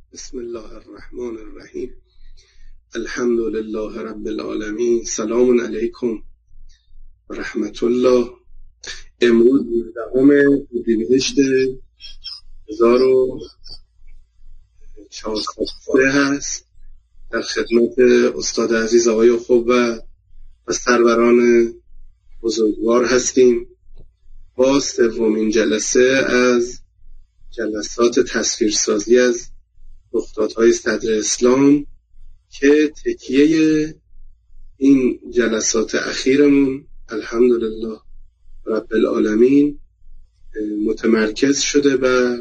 بسم الله الرحمن الرحیم. الحمد لله رب العالمین. سلام علیکم و رحمت الله. امروز 19 اردیبهشت 1403 هست. در خدمت استاد عزیز آقای خوب و سروران بزرگوار هستیم با سومین جلسه از جلسات تصویرسازی از رخدادهای صدر اسلام که تکیه این جلسات اخیرمون الحمدلله رب العالمین متمرکز شده بر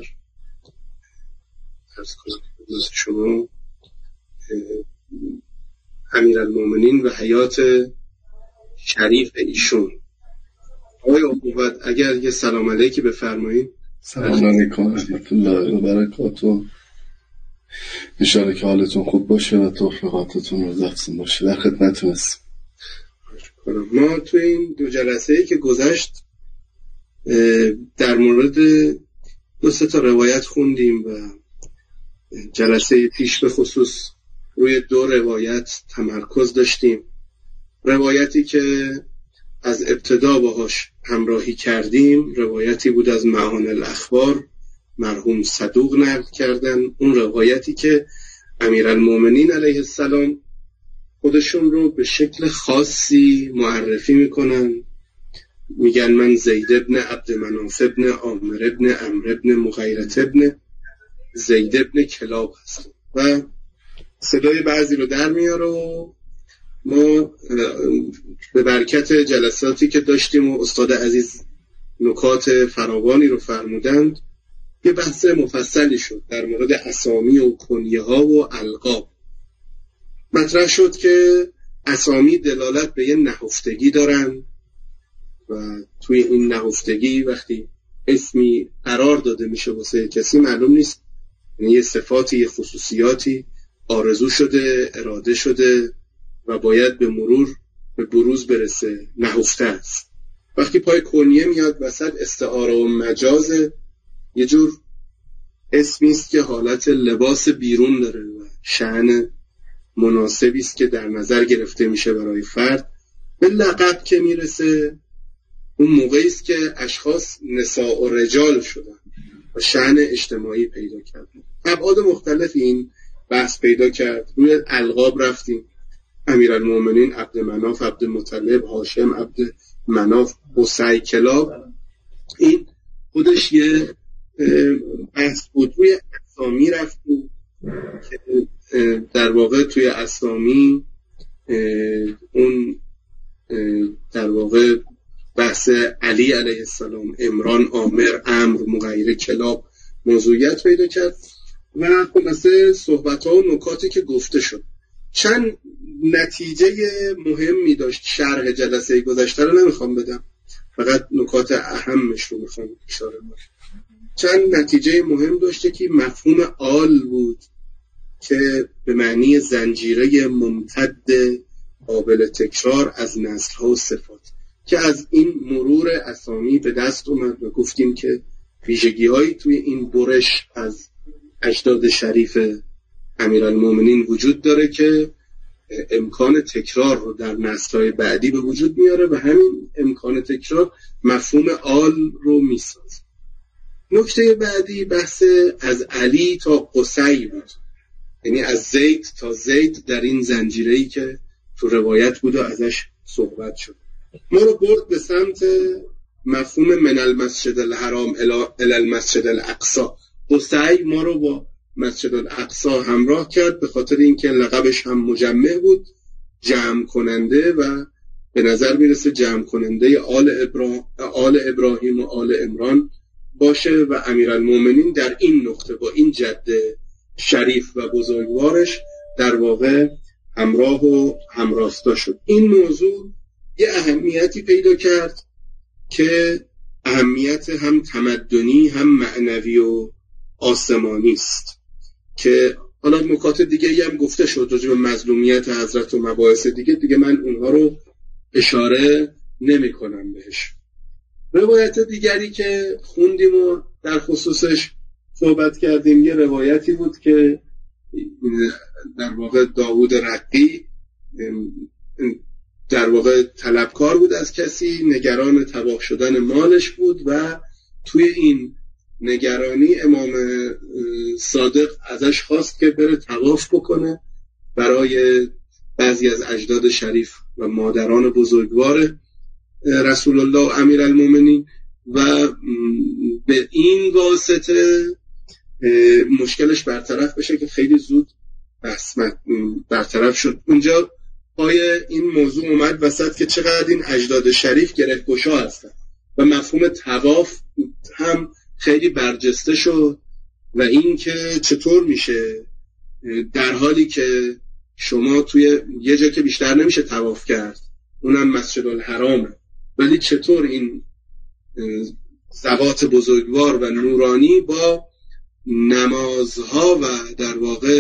شما امیرالمومنین و حیات شریف ایشون. آقای عقوبت اگر یه سلام علیکی بفرمایید. سلام علیکم و رحمت الله و برکاته. انشاءالله که حالتون خوب باشه و توفیقاتتون روزافزون باشه. در خدمتتون هستیم. ما تو این دو جلسه‌ای که گذشت در مورد 2-3 روایت خوندیم و جلسه پیش به خصوص روی 2 روایت تمرکز داشتیم. روایتی که از ابتدا باهاش همراهی کردیم روایتی بود از معان الاخبار، مرحوم صدوق نقل کردن. اون روایتی که امیرالمومنین علیه السلام خودشون رو به شکل خاصی معرفی میکنن، میگن من زید ابن عبدمناف ابن عامر ابن عمرو ابن مغیرة ابن زید ابن کلاب هستم و صدای بعضی رو در میاره و ما به برکت جلساتی که داشتیم و استاد عزیز نکات فراوانی رو فرمودند یه بحث مفصلی شد در مورد اسامی و کنیه ها و القاب. مطرح شد که اسامی دلالت به یه نهفتگی دارن و توی این نهفتگی وقتی اسمی قرار داده میشه واسه کسی معلوم نیست، یعنی یه صفاتی یه خصوصیاتی آرزو شده اراده شده و باید به مرور به بروز برسه، نهفته است. وقتی پای کنیه میاد وسط استعاره و مجاز، یه جور اسمی است که حالت لباس بیرون داره و شأن مناسبی است که در نظر گرفته میشه برای فرد. به لقب که میرسه اون موقعی است که اشخاص نساء و رجال شدن و شأن اجتماعی پیدا کردن. ابعاد مختلفی این بحث پیدا کرد. روی القاب رفتیم، امیرالمومنین عبدمناف، عبدالمطلب، هاشم، عبدمناف، قصی، کلاب. این خودش یه بحث بود. روی اسامی رفتیم که در واقع توی اسامی اون در واقع بحث علی علیه السلام، عمران، عامر، عمرو، مغیره، کلاب موضوعیت پیدا کرد و خلاصه صحبت‌ها و نکاتی که گفته شد. چند نتیجه مهمی داشت. شرح جلسه گذشته رو نمیخوام بدم، فقط نکات اهمش رو میخوام اشاره کنم. چند نتیجه مهم داشته که مفهوم آل بود که به معنی زنجیره ممتد قابل تکرار از نسل‌ها و صفات که از این مرور اسامی به دست اومد و گفتیم که ویژگی‌هایی توی این برش از اجداد شریف امیرالمومنین وجود داره که امکان تکرار رو در نسل‌های بعدی به وجود میاره و همین امکان تکرار مفهوم آل رو میسازه. نکته بعدی بحث از علی تا قصی بود، یعنی از زید تا زید در این زنجیره‌ای که تو روایت بود و ازش صحبت شد. ما رو برد به سمت مفهوم من المسجد الحرام الی المسجد الاقصی. قصی ما رو با مسجد الاقصی همراه کرد به خاطر اینکه لقبش هم مجمع بود، جمع کننده و به نظر میرسه جمع کننده آل ابراهیم و آل عمران باشه و امیرالمومنین در این نقطه با این جده شریف و بزرگوارش در واقع همراه و همراستا شد. این موضوع یه اهمیتی پیدا کرد که اهمیت هم تمدنی هم معنوی و آسمانی است که حالا نکات دیگه هم گفته شد راجع به مظلومیت حضرت و مباحث دیگه من اونها رو اشاره نمی کنم بهش. روایت دیگری که خوندیم و در خصوصش صحبت کردیم یه روایتی بود که در واقع داوود رقی در واقع طلبکار بود از کسی، نگران تباه شدن مالش بود و توی این نگرانی امام صادق ازش خواست که بره طواف بکنه برای بعضی از اجداد شریف و مادران بزرگوار رسول الله امیرالمومنین و به این واسطه مشکلش برطرف بشه که خیلی زود برطرف شد. اونجا پای این موضوع اومد وسط که چقدر این اجداد شریف گره‌گشا هستن و مفهوم طواف هم خیلی برجسته شد و این که چطور میشه در حالی که شما توی یه جا که بیشتر نمیشه طواف کرد، اونم مسجد الحرامه، ولی چطور این ذوات بزرگوار و نورانی با نمازها و در واقع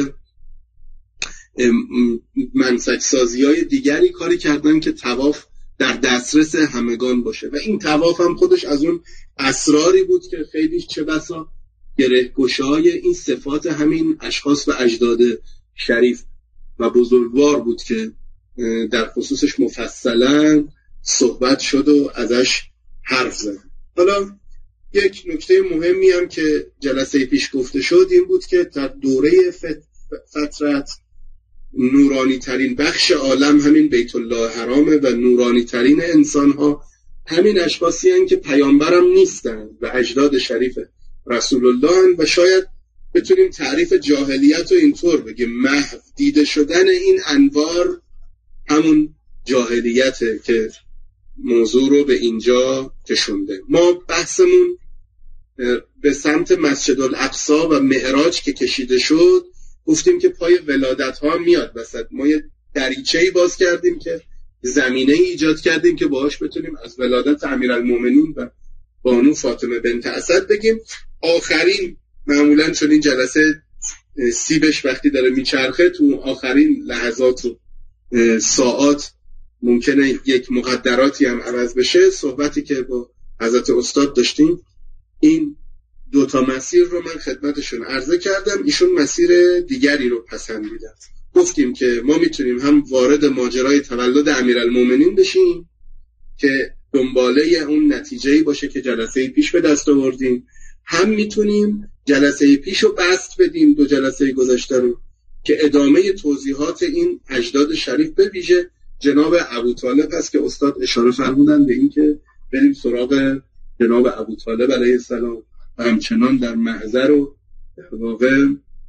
منسک سازی های دیگری کاری کردن که طواف در دسترس همگان باشه. و این طواف هم خودش از اون اسراری بود که خیلی چه بسا گره‌گشای این صفات همین اشخاص و اجداد شریف و بزرگوار بود که در خصوصش مفصلا صحبت شد و ازش حرف زد. حالا یک نکته مهمی هم که جلسه پیش گفته شد این بود که در دوره فترت نورانی ترین بخش عالم همین بیت الله حرامه و نورانی ترین انسان ها همین اشخاصی هستند که پیامبرم نیستن و اجداد شریف رسول الله، و شاید بتونیم تعریف جاهلیت رو اینطور بگیم محو دیده شدن این انوار همون جاهلیته که موضوع رو به اینجا کشونده. ما بحثمون به سمت مسجد الاقصی و معراج که کشیده شد گفتیم که پای ولادت ها میاد وسط. ما یه دریچه‌ای باز کردیم که زمینه‌ای ایجاد کردیم که باهاش بتونیم از ولادت امیرالمومنین و بانو فاطمه بنت اسد بگیم. آخرین معمولاً چون این جلسه سیبش وقتی داره میچرخه تو آخرین لحظات و ساعات ممکنه یک مقدراتی هم عوض بشه. صحبتی که با حضرت استاد داشتیم این دوتا مسیر رو من خدمتشون عرضه کردم، ایشون مسیر دیگری رو پسندیدن. گفتیم که ما میتونیم هم وارد ماجرای تولد امیرالمومنین بشیم که دنباله اون نتیجه‌ای باشه که جلسه پیش به دست آوردیم، هم میتونیم جلسه پیش رو بست بدیم دو جلسه گذشته رو که ادامه توضیحات این اجداد شریف به ویژه جناب ابوطالب هست که استاد اشاره فرمودن به این که بریم سراغ جناب ابوطالب علیه السلام و همچنان در محضر و در واقع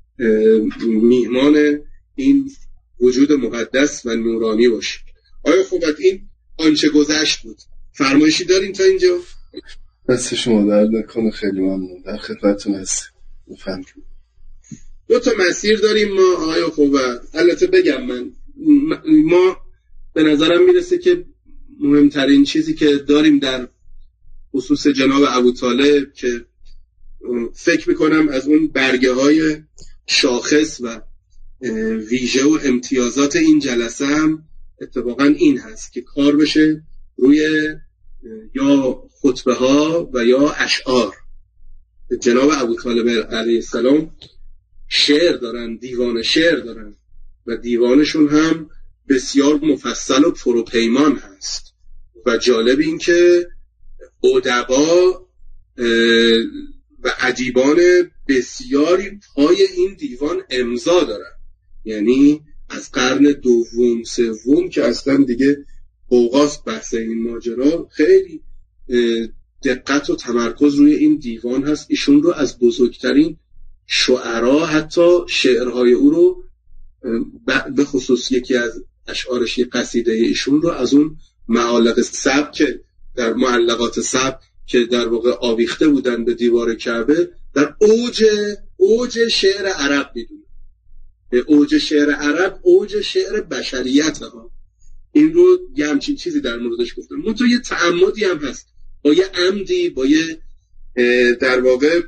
میهمان این وجود مقدس و نورانی باشیم. آیا خوبت این آنچه گذشت بود؟ فرمایشی دارین تا اینجا؟ دست شما درد نکنه، خیلی ممنون، در خدمتتون هستیم. بفرمایید. دو تا مسیر داریم ما آیا خوبه. البته بگم ما به نظرم میرسه که مهمترین چیزی که داریم در خصوص جناب ابوطالب که فکر میکنم از اون برگه های شاخص و ویژه و امتیازات این جلسه هم اتفاقا این هست که کار بشه روی یا خطبه ها و یا اشعار. جناب ابوطالب علیه السلام شعر دارن، دیوان شعر دارن و دیوانشون هم بسیار مفصل و پروپیمان هست و جالب این که ادبا و ادیبان بسیاری پای این دیوان امضا دارن، یعنی از قرن دوم سوم که اصلا دیگه اوقاست بحث این ماجرا، خیلی دقت و تمرکز روی این دیوان هست. ایشون رو از بزرگترین شعرا، حتی شعرهای او رو به خصوص یکی از اشعارش قصیده ایشون رو از اون معالق سبک که در معلقات سبک که در واقع آویخته بودن به دیوار کعبه در اوج شعر عرب میدونه. اوج شعر عرب اوج شعر بشریت ها. این رو یه همچین چیزی در موردش گفتم. منطقه یه تعمدی هم هست با یه عمدی، با یه در واقع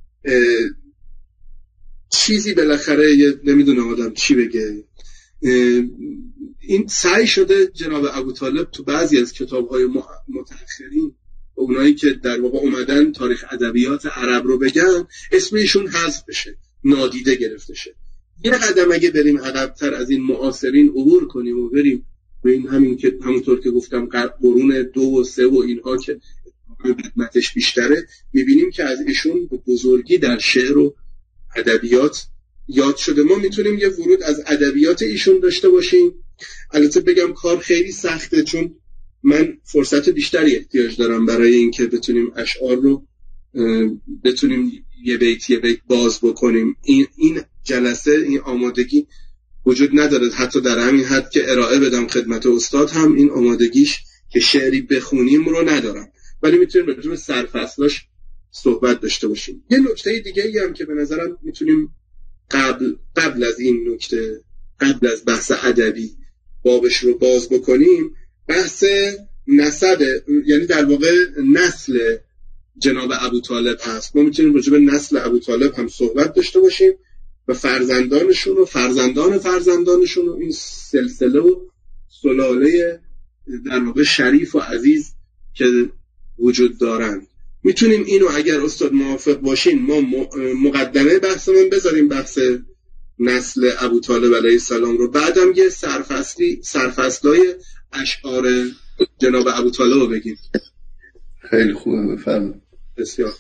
چیزی بالاخره نمیدونه آدم چی بگه. این سعی شده جناب ابوطالب تو بعضی از کتاب‌های متأخرین و اونایی که در واقع اومدن تاریخ ادبیات عرب رو بگن اسمشون حذف بشه، نادیده گرفته شه. یه قدم اگه بریم عقب‌تر از این معاصرین عبور کنیم و بریم به این همونطور که گفتم قرون 2 و 3 و اینها که خدمتش بیشتره، میبینیم که از ایشون به بزرگی در شعر و ادبیات یاد شده. ما میتونیم یه ورود از ادبیات ایشون داشته باشیم. البته بگم کار خیلی سخته، چون من فرصت بیشتری احتیاج دارم برای اینکه بتونیم اشعار رو بتونیم یه بیت باز بکنیم. این جلسه، این آمادگی وجود نداره، حتی در همین حد که ارائه بدم خدمت استاد هم این آمادگیش که شعری بخونیم رو ندارم، ولی میتونیم راجع به سرفصلاش صحبت داشته باشیم. یه نکته دیگه ای هم که به نظرم میتونیم قبل از این نکته، قبل از بحث ادبی بابش رو باز بکنیم، بحث نسب، یعنی در واقع نسل جناب ابوطالب هست. ما میتونیم راجع به نسل ابوطالب هم صحبت داشته باشیم و فرزندانشون و فرزندانشون و این سلسله و سلاله در واقع شریف و عزیز که وجود دارن. میتونیم اینو اگر استاد موافق باشین ما مقدمه بحثمون بذاریم، بحث نسل ابوطالب علیه السلام رو، بعدم یه سرفصلای اشعار جناب ابوطالب رو بگیم. خیلی خوبه، بفرمایید. بسیار.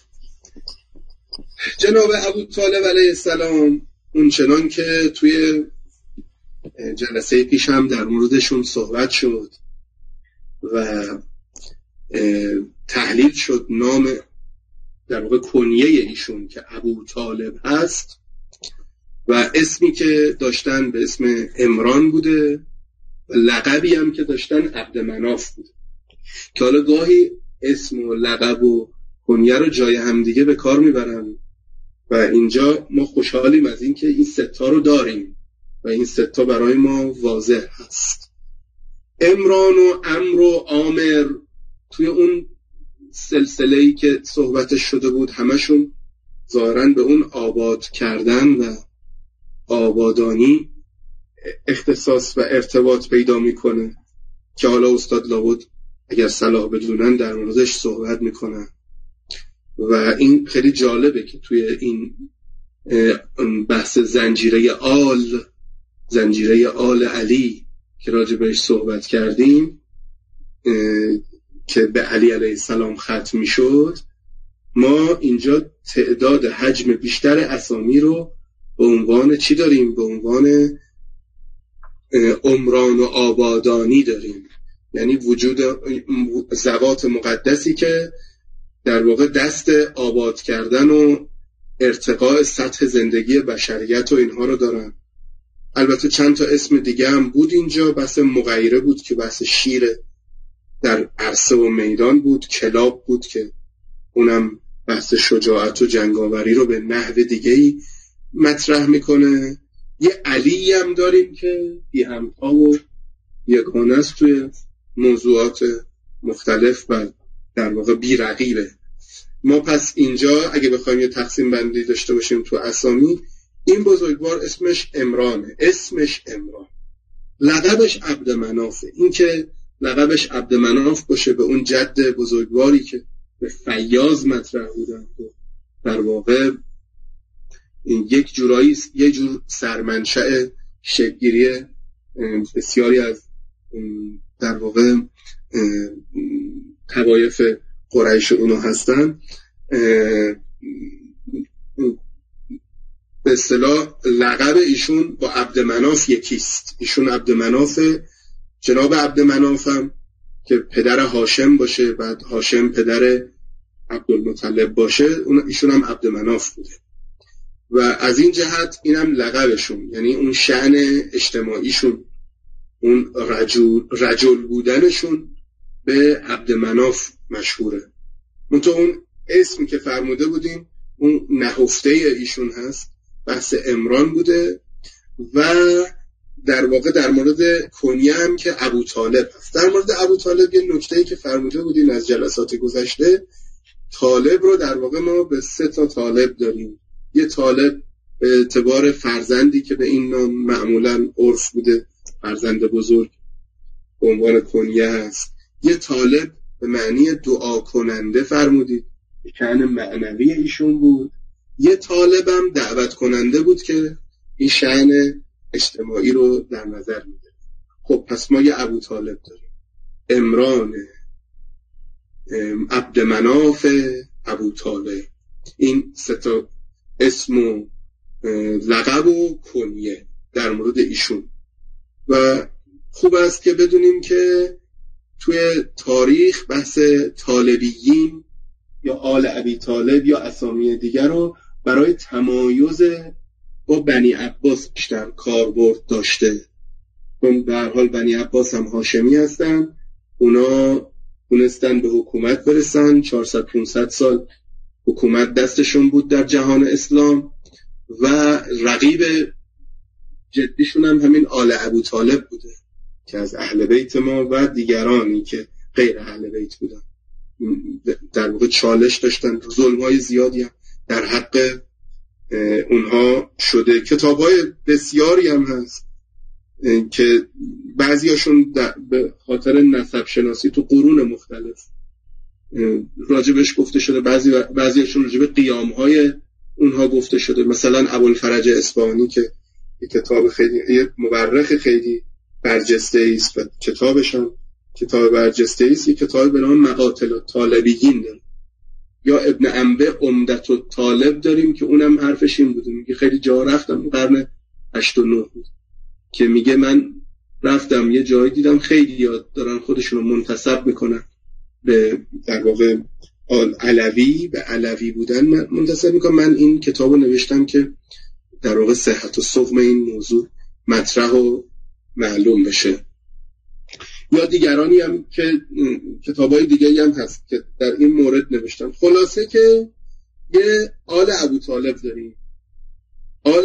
جناب ابوطالب علیه السلام اونچنان که توی جلسه پیش هم در موردشون صحبت شد و تحلیل شد، نام در واقع کنیه ایشون که ابوطالب هست و اسمی که داشتن به اسم عمران بوده و لقبی هم که داشتن عبدمناف بوده، که حالا گاهی اسم و لقب و کنیه رو جای همدیگه به کار میبرن و اینجا ما خوشحالیم از این که این ستا رو داریم و این ستا برای ما واضح هست. عمران و عمرو و عامر توی اون سلسله‌ای که صحبتش شده بود همشون ظاهراً به اون آباد کردن و آبادانی اختصاص و ارتباط پیدا میکنه که حالا استاد لابد اگر صلاح بدونن در موردش صحبت میکنن و این خیلی جالبه که توی این بحث زنجیره آل علی که راجع بهش صحبت کردیم که به علی علیه السلام ختم میشد، ما اینجا تعداد حجم بیشتر اسامی رو به عنوان چی داریم؟ به عنوان عمران و آبادانی داریم، یعنی وجود ذوات مقدسی که در واقع دست آباد کردن و ارتقاء سطح زندگی بشریت و اینها رو دارن. البته چند تا اسم دیگه هم بود اینجا، بحث مغیره بود که بحث شیر در عرصه و میدان بود، کلاب بود که اونم بحث شجاعت و جنگاوری رو به نحو دیگه‌ای مطرح میکنه. یه علی هم داریم که بی همتا و یگانه است توی موضوعات مختلف و در واقع بی رقیبه. ما پس اینجا اگه بخوایم یه تقسیم بندی داشته باشیم تو اسامی، این بزرگوار اسمش عمرانه، لقبش عبدمنافه. این که لقبش عبدمناف باشه به اون جد بزرگواری که به فیاض مطرح بودن، در واقع این یک جورایی یه جور سرمنشأ شکل‌گیری بسیاری از در واقع طوایف قریش اونو هستن. به اصطلاح لقب ایشون با عبدمناف یکیست. ایشون عبدمناف، جناب عبدمناف هم که پدر هاشم باشه، بعد هاشم پدر عبدالمطلب باشه، ایشون هم عبدمناف بوده و از این جهت اینم لقبشون، یعنی اون شأن اجتماعیشون، اون رجل بودنشون به عبدمناف مشهوره. منتها اون اسمی که فرموده بودیم اون نهفته ایشون هست، بحث عمران بوده و در واقع در مورد کنیه هم که ابوطالب هست. در مورد ابوطالب یه نکته‌ای که فرموده بودیم از جلسات گذشته، طالب رو در واقع ما به 3 تا طالب داریم. یه طالب به اعتبار فرزندی که به این نام معمولاً عرف بوده، فرزند بزرگ به عنوان کنیه هست. یه طالب به معنی دعا کننده فرمودید، شأن معنوی ایشون بود. یه طالبم دعوت کننده بود که این شأن اجتماعی رو در نظر میگیره. خب پس ما یه ابوطالب داریم، عمران، عبدمناف، ابوطالب. این سه تا اسم و لقب و کنیه در مورد ایشون. و خوب است که بدونیم که توی تاریخ بحث طالبیین یا آل ابی طالب یا اسامی دیگر رو برای تمایز با بنی عباس بیشتر کاربرد داشته. چون به هر حال بنی عباس هم هاشمی هستن، اونا تونستن به حکومت برسن، 400-500 سال حکومت دستشون بود در جهان اسلام و رقیب جدیشون هم همین آل ابوطالب بوده که از اهل بیت ما و دیگرانی که غیر اهل بیت بودن در واقع چالش داشتن. ظلم‌های زیادی هم در حق اونها شده. کتاب‌های بسیاری هم هست که بعضیاشون به خاطر نسب شناسی تو قرون مختلف راجبش گفته شده، بعضیاشون راجب قیام‌های اونها گفته شده. مثلا ابوالفرج اصفهانی که یک کتاب خیلی، یک مورخ خیلی برجسته است و کتابش هم کتاب برجسته است، یک کتاب به نام مقاتل الطالبیین داریم. یا ابن انبه عمدت الطالب داریم که اونم حرفش این بوده، میگه خیلی جا رفتم، قرن 8 و 9 بود، که میگه من رفتم یه جایی دیدم خیلی یاد دارن خودشونو منتسب میکنن به در واقع علوی، به علوی بودن منتسب میکنن. من این کتابو نوشتم که در واقع صحت و سقم این موضوع مطرح و معلوم بشه. یا دیگرانی هم که کتابای دیگه‌ای هم هست که در این مورد نوشتم. خلاصه که یه آل ابوطالب داریم، آل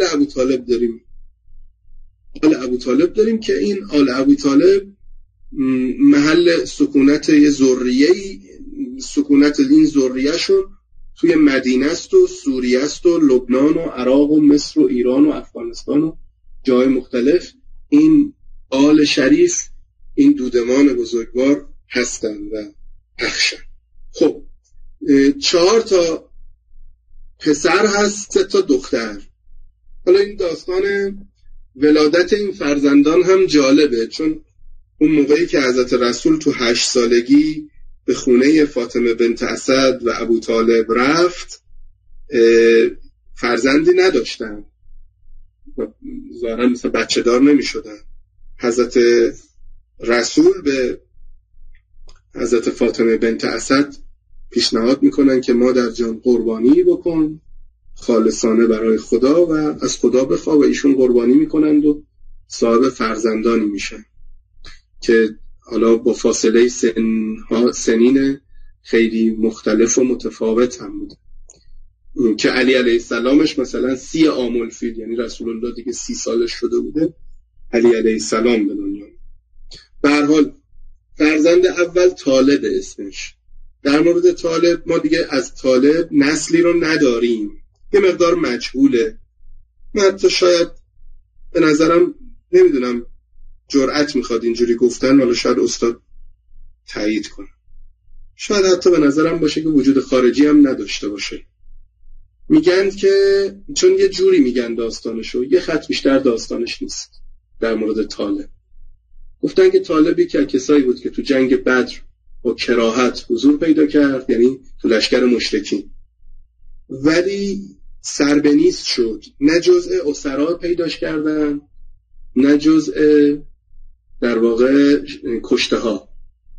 ابوطالب داریم که این آل ابوطالب محل سکونت یه ذریه‌ای، سکونت این ذریه‌شون توی مدینه است و سوریه است و لبنان و عراق و مصر و ایران و افغانستان و جای مختلف. این آل شریف، این دودمان بزرگوار هستن و پخشن. خب 4 تا پسر هست، 3 تا دختر. حالا این داستان ولادت این فرزندان هم جالبه، چون اون موقعی که حضرت رسول تو 8 سالگی به خونه فاطمه بنت اسد و ابوطالب رفت، فرزندی نداشتن، ظاهرا مثلا بچه دار نمی شدن. حضرت رسول به حضرت فاطمه بنت اسد پیشنهاد میکنن که مادر جان قربانی بکن خالصانه برای خدا و از خدا بخواه، و ایشون قربانی میکنند و صاحب فرزندانی میشن که حالا با فاصله سنین خیلی مختلف و متفاوت هم بود. که علی علیه السلامش مثلا 30 عام الفیل، یعنی رسول الله دیگه 30 سالش شده بوده، علی علیه السلام به دنیا. به هر حال فرزند اول طالب اسمش. در مورد طالب ما دیگه از طالب نسلی رو نداریم، یه مقدار مجهوله. من حتی شاید به نظرم نمیدونم جرأت میخواد اینجوری گفتن، ولی شاید استاد تایید کنه، شاید حتی به نظرم باشه که وجود خارجی هم نداشته باشه. میگن که چون یه جوری میگن داستانشو، یه خط بیشتر داستانش نیست. در مورد طالب گفتن که طالبی که کسایی بود که تو جنگ بدر با کراهت حضور پیدا کرد، یعنی تو لشکر مشرکین، ولی سربنیست شد، نه جزء اسرا پیداش کردن نه جزء در واقع کشته ها.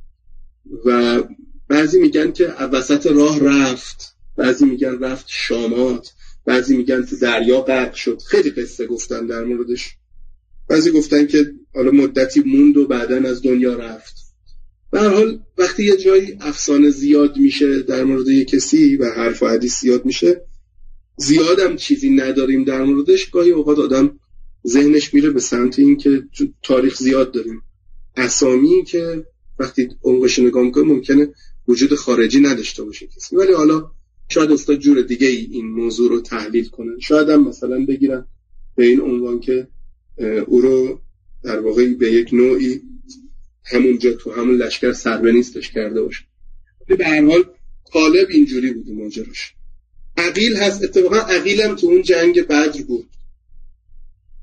و بعضی میگن که وسط راه رفت، بعضی میگن رفت شامات، بعضی میگن تو دریا غرق شد. خیلی قصه گفتن در موردش. بعضی گفتن که حالا مدتی موند و بعدن از دنیا رفت. به هر حال وقتی یه جایی افسانه زیاد میشه در مورد یه کسی و حرف و حدیث زیاد میشه، زیادم چیزی نداریم در موردش، گاهی اوقات آدم ذهنش میره به سمت این که تاریخ زیاد داریم، اسامی که وقتی عمقش نگاه میکنه ممکنه وجود خارجی نداشته باشه کسی. ولی حالا شاید استاد جور دیگه این موضوع رو تحلیل کنن، شاید هم مثلا بگیرن به این عنوان که او رو در واقع به یک نوعی همونجا تو همون لشکر سربنیستش کرده باشه. به هر حال طالب اینجوری بود ماجراش. عقیل هست، اتفاقا عقیل هم تو اون جنگ بدر بود.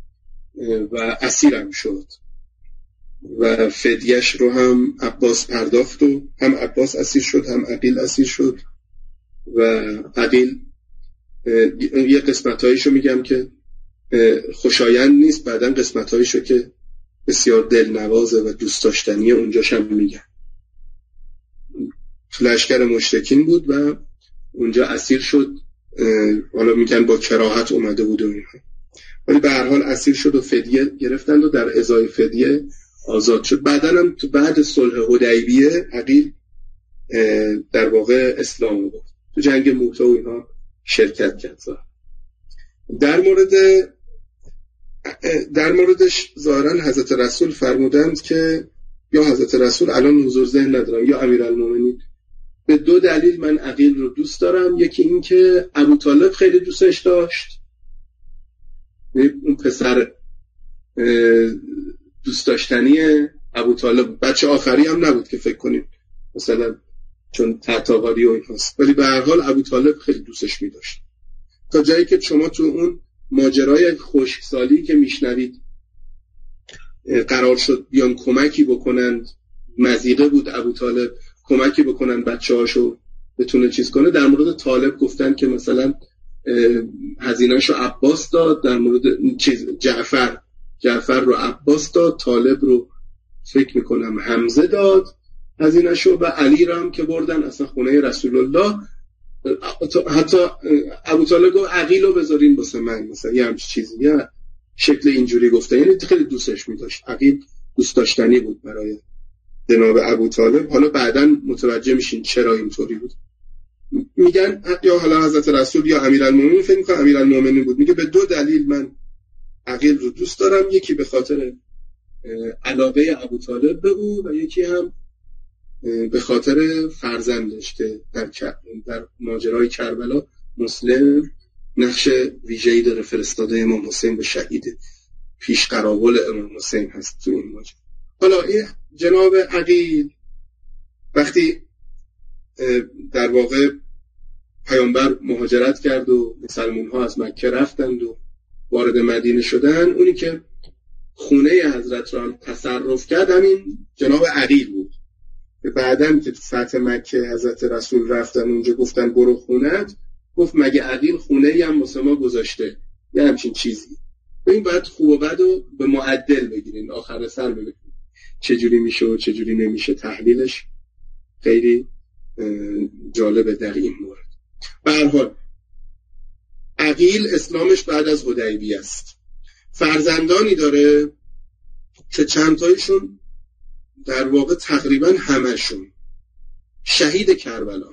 و اسیرم شد و فدیهش رو هم عباس پرداخت و هم عباس اسیر شد هم عقیل اسیر شد و عقیل یه قسمتایشو میگم که خوشایند نیست، بعدن قسمتایشو که بسیار دلنوازه و دوست داشتنی اونجاش هم میگم. لشکر مشرکین بود و اونجا اسیر شد، حالا میگن با کراهت اومده بود و اینها، ولی به هر حال اسیر شد و فدیه گرفتند و در ازای فدیه آزاد شد. بعدن هم تو بعد صلح حدیبیه عقیل در واقع اسلام بود، تو جنگ موتا و اینها شرکت کرد. در موردش ظاهرا حضرت رسول فرمودند که یا حضرت رسول، الان حضور ذهن ندارم، یا امیرالمومنین، به 2 دلیل من عقیل رو دوست دارم. یکی این که ابوطالب خیلی دوستش داشت، اون پسر دوست داشتنی ابوطالب، بچه آخری هم نبود که فکر کنید مثلا چون تحتاقاری و این هست، ولی به هر حال ابوطالب خیلی دوستش می داشت، تا جایی که شما تو اون ماجرای خشکسالی که میشنوید قرار شد بیان کمکی بکنند، مضیقه بود ابوطالب، کمکی بکنن بچه‌هاشو بتونه چیز کنه. در مورد طالب گفتن که مثلا هزینه‌شو عباس داد، در مورد جعفر رو عباس داد، طالب رو فکر میکنم حمزه داد هزینه‌شو، و علی رو هم که بردن اصلا خونه رسول الله. حتی ابوطالب گفت عقیل رو بذارین واسه من، مثلا یه همچین چیزی، یه شکل اینجوری گفته، یعنی خیلی دوستش می‌داشت. عقیل دوست داشتنی بود برای جناب ابوطالب. حالا بعداً متوجه میشین چرا اینطوری بود. میگن یا حالا حضرت رسول یا امیرالمومنین، فکر می‌کنم امیرالمومنین بود، میگه به 2 دلیل من عقیل رو دوست دارم، یکی به خاطر علاقه ابوطالب به او و یکی هم به خاطر فرزندش که در ماجرای کربلا مسلم نقش ویژه‌ای داره، فرستاده امام حسین به شهید پیش قراول امام حسین هست تو این ماجرا. حالا این جناب عقیل وقتی در واقع پیامبر مهاجرت کرد و مسلمان ها از مکه رفتند و وارد مدینه شدن، اونی که خونه حضرت را تصرف کرد همین جناب عقیل بود. بعدن که فتح مکه حضرت رسول رفتن اونجا گفتن برو خونت، گفت مگه عقیل خونه‌ای هم واسه ما گذاشته؟ یه همچین چیزی. این باید خوب و بد رو به معدل بگیرین، آخر سر ببینید چجوری میشه و چجوری نمیشه. تحلیلش خیلی جالبه در این مورد. به هر حال عقیل اسلامش بعد از حدیبیه است. فرزندانی داره که چند تایشون در واقع تقریبا همشون شهید کربلا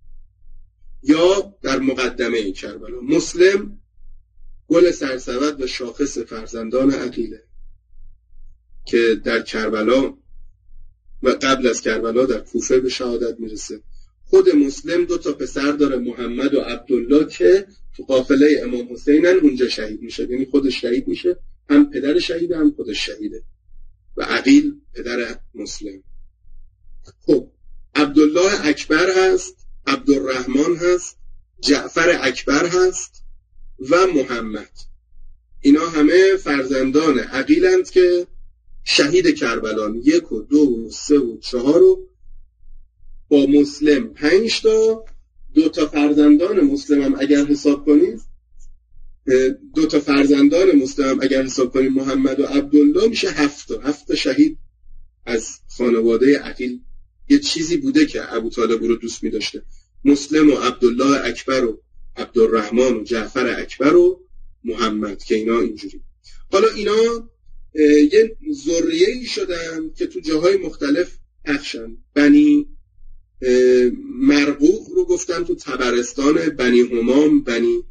یا در مقدمه کربلا. مسلم گل سرسبد و شاخص فرزندان عقیله که در کربلا و قبل از کربلا در کوفه به شهادت میرسه. خود مسلم 2 پسر داره، محمد و عبدالله، که تو قافله امام حسینن، اونجا شهید میشه، یعنی خودش شهید میشه، هم پدر شهیده هم خودش شهیده، و عقیل پدر مسلم. خب عبدالله اکبر هست، عبدالرحمن هست، جعفر اکبر هست و محمد. اینا همه فرزندان عقیلند که شهید کربلان. 1 و 2 و 3 و 4 رو با مسلم 5 تا. 2 فرزندان مسلم هم اگر حساب کنید، 2 فرزندان مسلم هم اگر حساب کنید، محمد و عبدالله، میشه 7 تا. 7 شهید از خانواده عقیل. یه چیزی بوده که ابوطالب رو دوست می‌داشته. مسلم و عبدالله اکبر و عبدالرحمن و جعفر اکبر و محمد، که اینا اینجوری. حالا اینا یه ذریه‌ای شدن که تو جاهای مختلف پخشن. بنی مرقوق رو گفتن تو طبرستان، بنی همام، بنی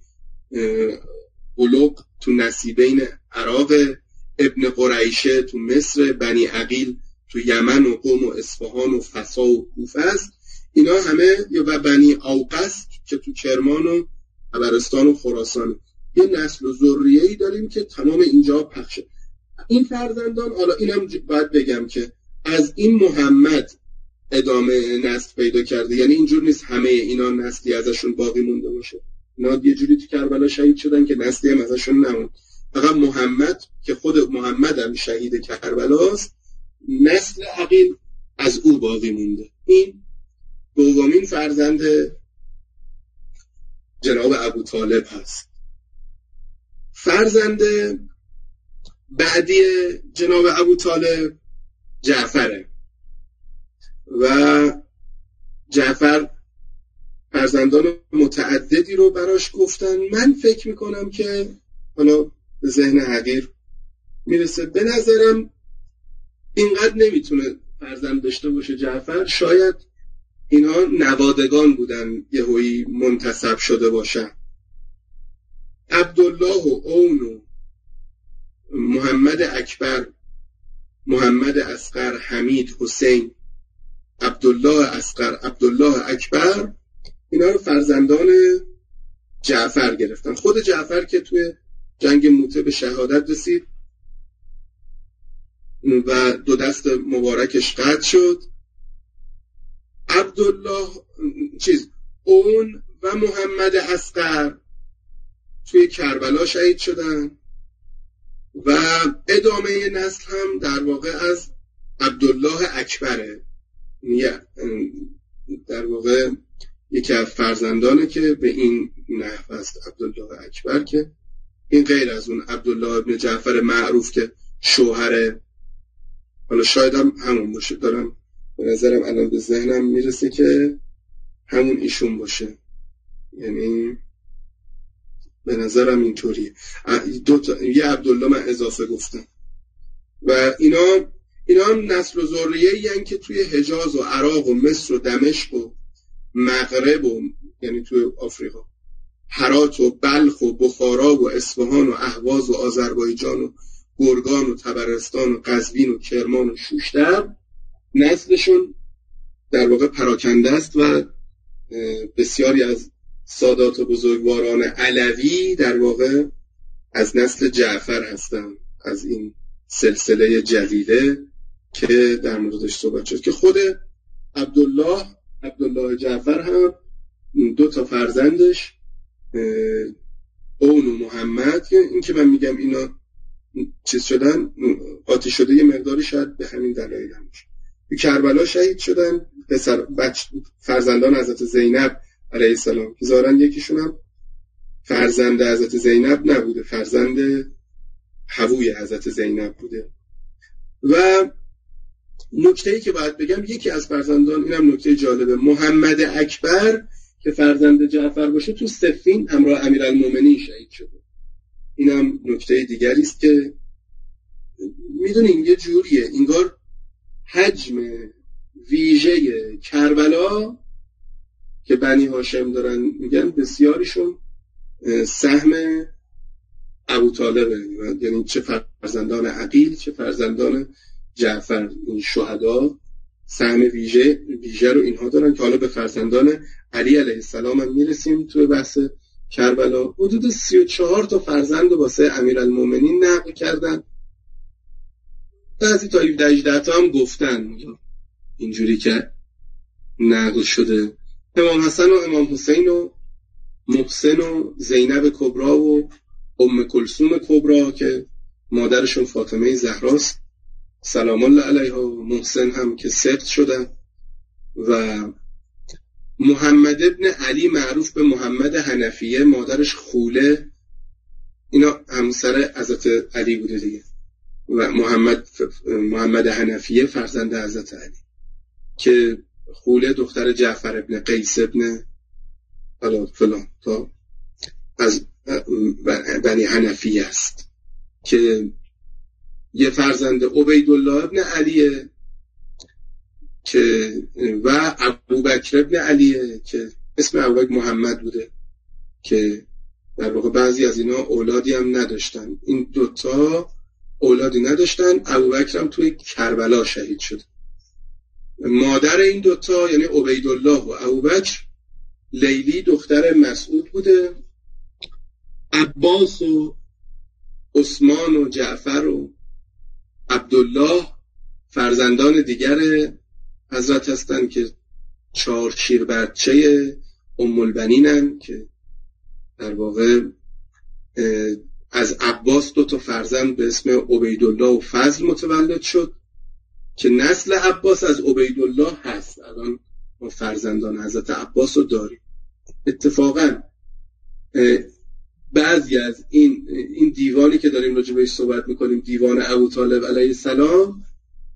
بلوغ تو نصیبین عراق، ابن قریشه تو مصر، بنی عقیل تو یمن و قم و اصفهان و فسا و کوفه است. اینا همه، و بنی اوقس که تو کرمان و طبرستان و خراسان. یه نسل و ذریه‌ای داریم که تمام اینجا پخشه. این فرزندان، حالا اینم باید بگم که از این محمد ادامه نسل پیدا کرده، یعنی اینجور نیست همه اینا نسلی ازشون باقی مونده باشه. اینا یه جوری تو کربلا شهید شدن که نسلی هم ازشون نموند. فقط محمد که خود محمد هم شهید کربلاست، نسل عقیل از او باقی مونده. این دومین فرزند جناب ابو طالب هست. فرزند بعدی جناب ابو طالب جعفره و جعفر فرزندان متعددی رو براش گفتن. من فکر میکنم که حالا به ذهن حقیر میرسه، به نظرم اینقدر نمیتونه فرزند داشته باشه جعفر، شاید اینا نوادگان بودن یهویی منتسب شده باشن. عبدالله و اون و محمد اکبر، محمد اصغر، حمید، حسین، عبدالله اصغر، عبدالله اکبر، اینا رو فرزندان جعفر گرفتن. خود جعفر که توی جنگ موته به شهادت رسید و 2 دست مبارکش قطع شد. عبدالله اون و محمد اصغر توی کربلا شهید شدن و ادامه نسل هم در واقع از عبدالله اکبره، در واقع یکی از فرزندانه که به این نحو است، عبدالله اکبر، که این غیر از اون عبدالله ابن جعفر معروف که شوهر، حالا شاید هم همون باشه، دارم به نظرم الان به ذهنم میرسه که همون ایشون باشه، یعنی به نظرم اینطوریه. یه عبدالله من اضافه گفتم. و اینا هم نسل و ذریه‌ای هستن که توی حجاز و عراق و مصر و دمشق و مغرب و یعنی توی آفریقا، هرات و بلخ و بخارا و اصفهان و اهواز و آذربایجان و گرگان و طبرستان و قزوین و کرمان و شوشتر نسلشون در واقع پراکنده است و بسیاری از سادات و بزرگواران علوی در واقع از نسل جعفر هستن، از این سلسله جلیله که در موردش صحبت شد. که خود عبدالله جعفر هم 2 فرزندش اون و محمد، این که من میگم اینا چیز شدن قاطی شده یه مقداری شاید به همین دلایل هم باشه. تو کربلا شهید شدن فرزندان حضرت زینب علیه السلام که ظاهرا یکیشون هم فرزند حضرت زینب نبوده، فرزند حووی حضرت زینب بوده. و نکته‌ای که باید بگم، یکی از فرزندان، اینم نکته جالبه، محمد اکبر که فرزند جعفر باشه تو صفین همراه امیرالمومنین شهید شده. اینم نکته دیگری است که میدونیم یه جوریه انگار حجم ویژه کربلا که بنی هاشم دارن میگن بسیاریشون سهم ابو طالبه، یعنی چه فرزندان عقیل چه فرزندان جعفر، این شهدا سهم ویژه رو اینها دارن که حالا به فرزندان علی علیه السلام هم میرسیم توی بحث کربلا. حدود 34 فرزند واسه امیرالمومنین نقل کردن، بعضی تا 18 تا هم گفتن اینجوری که نقل شده. امام حسن و امام حسین و محسن و زینب کبرا و ام کلثوم کبرا که مادرشون فاطمه زهراست سلام الله علیها، و محسن هم که سقط شدن، و محمد ابن علی معروف به محمد حنفیه، مادرش خوله، اینا همسر حضرت علی بوده دیگه، و محمد حنفیه فرزند حضرت علی که خوله دختر جعفر ابن قیس ابن فلان تا از بنی حنفیه است، که یه فرزند عبیدالله ابن علیه که و ابوبکر ابن علیه که اسم ابوبکر محمد بوده که در واقع بعضی از اینا اولادی هم نداشتن. این 2 اولادی نداشتن. ابوبکر هم توی کربلا شهید شد. مادر این 2 یعنی عبیدالله و ابوبکر لیلی دختر مسعود بوده. عباس و عثمان و جعفر و عبدالله فرزندان دیگر حضرت هستند که 4 شیر بچه ام البنینن که در واقع از عباس 2 فرزند به اسم عبیدالله و فضل متولد شد که نسل عباس از عبیدالله هست. الان ما فرزندان حضرت عباس رو داریم. اتفاقا بعضی از این دیوانی که داریم راجع بهش صحبت میکنیم، دیوان ابوطالب علیه السلام،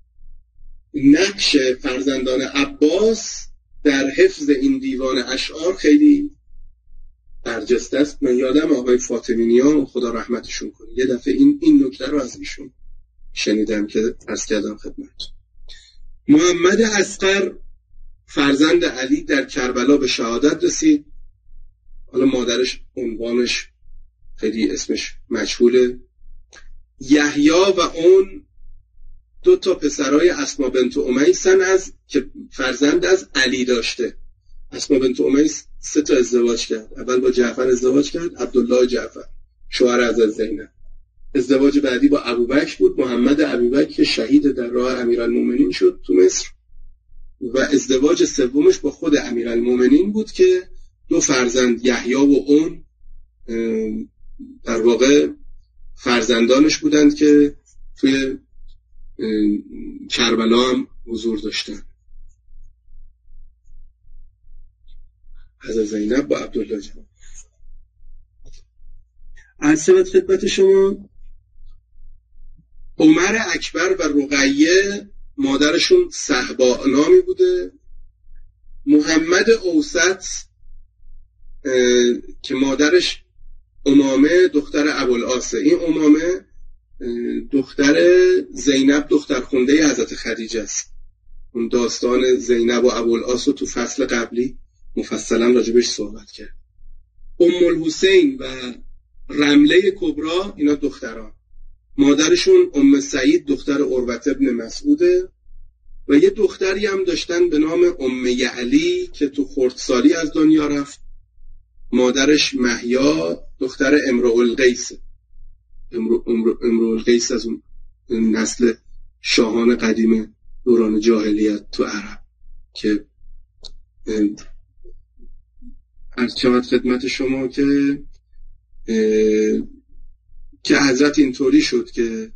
نقش فرزندان عباس در حفظ این دیوان اشعار خیلی برجسته است. من یادم آقای فاطمی خدا رحمتشون کنه یه دفعه این نکته رو از ایشون شنیدم که عرض کردم خدمت. محمد اصغر فرزند علی در کربلا به شهادت رسید. حالا مادرش عنوانش خیلی اسمش مجهوله. یحیی و اون 2 پسرای اسما بنت امیسن که فرزند از علی داشته. اسما بنت امیس 3 ازدواج کرد. اول با جعفر ازدواج کرد، عبدالله جعفر شوهر از زینب. ازدواج بعدی با ابوبکر بود، محمد ابوبکر که شهید در راه امیرالمومنین شد تو مصر. و ازدواج سومش با خود امیرالمومنین بود که 2 فرزند یحیی و اون در واقع فرزندانش بودند که توی کربلا هم حضور داشتن. حضرت زینب با عبدالله جان. از سبت خدمت شما عمر اکبر و رقیه مادرشون صهبا نامی بوده. محمد اوسط که مادرش امامه دختر ابوالعاصه. این امامه دختر زینب دختر خونده حضرت خدیجه است. اون داستان زینب و ابوالعاص رو تو فصل قبلی مفصلا راجبش صحبت کرد. ام الحسین و رمله کبرا اینا دختران. مادرشون ام سعید دختر عروة ابن مسعوده و یه دختری هم داشتن به نام ام یعلی که تو خردسالی از دنیا رفت. مادرش مهیا دختر امرؤالقیس. امرؤالقیس از اون نسل شاهان قدیم دوران جاهلیت تو عرب که عرض شود خدمت شما که حضرت اینطوری شد که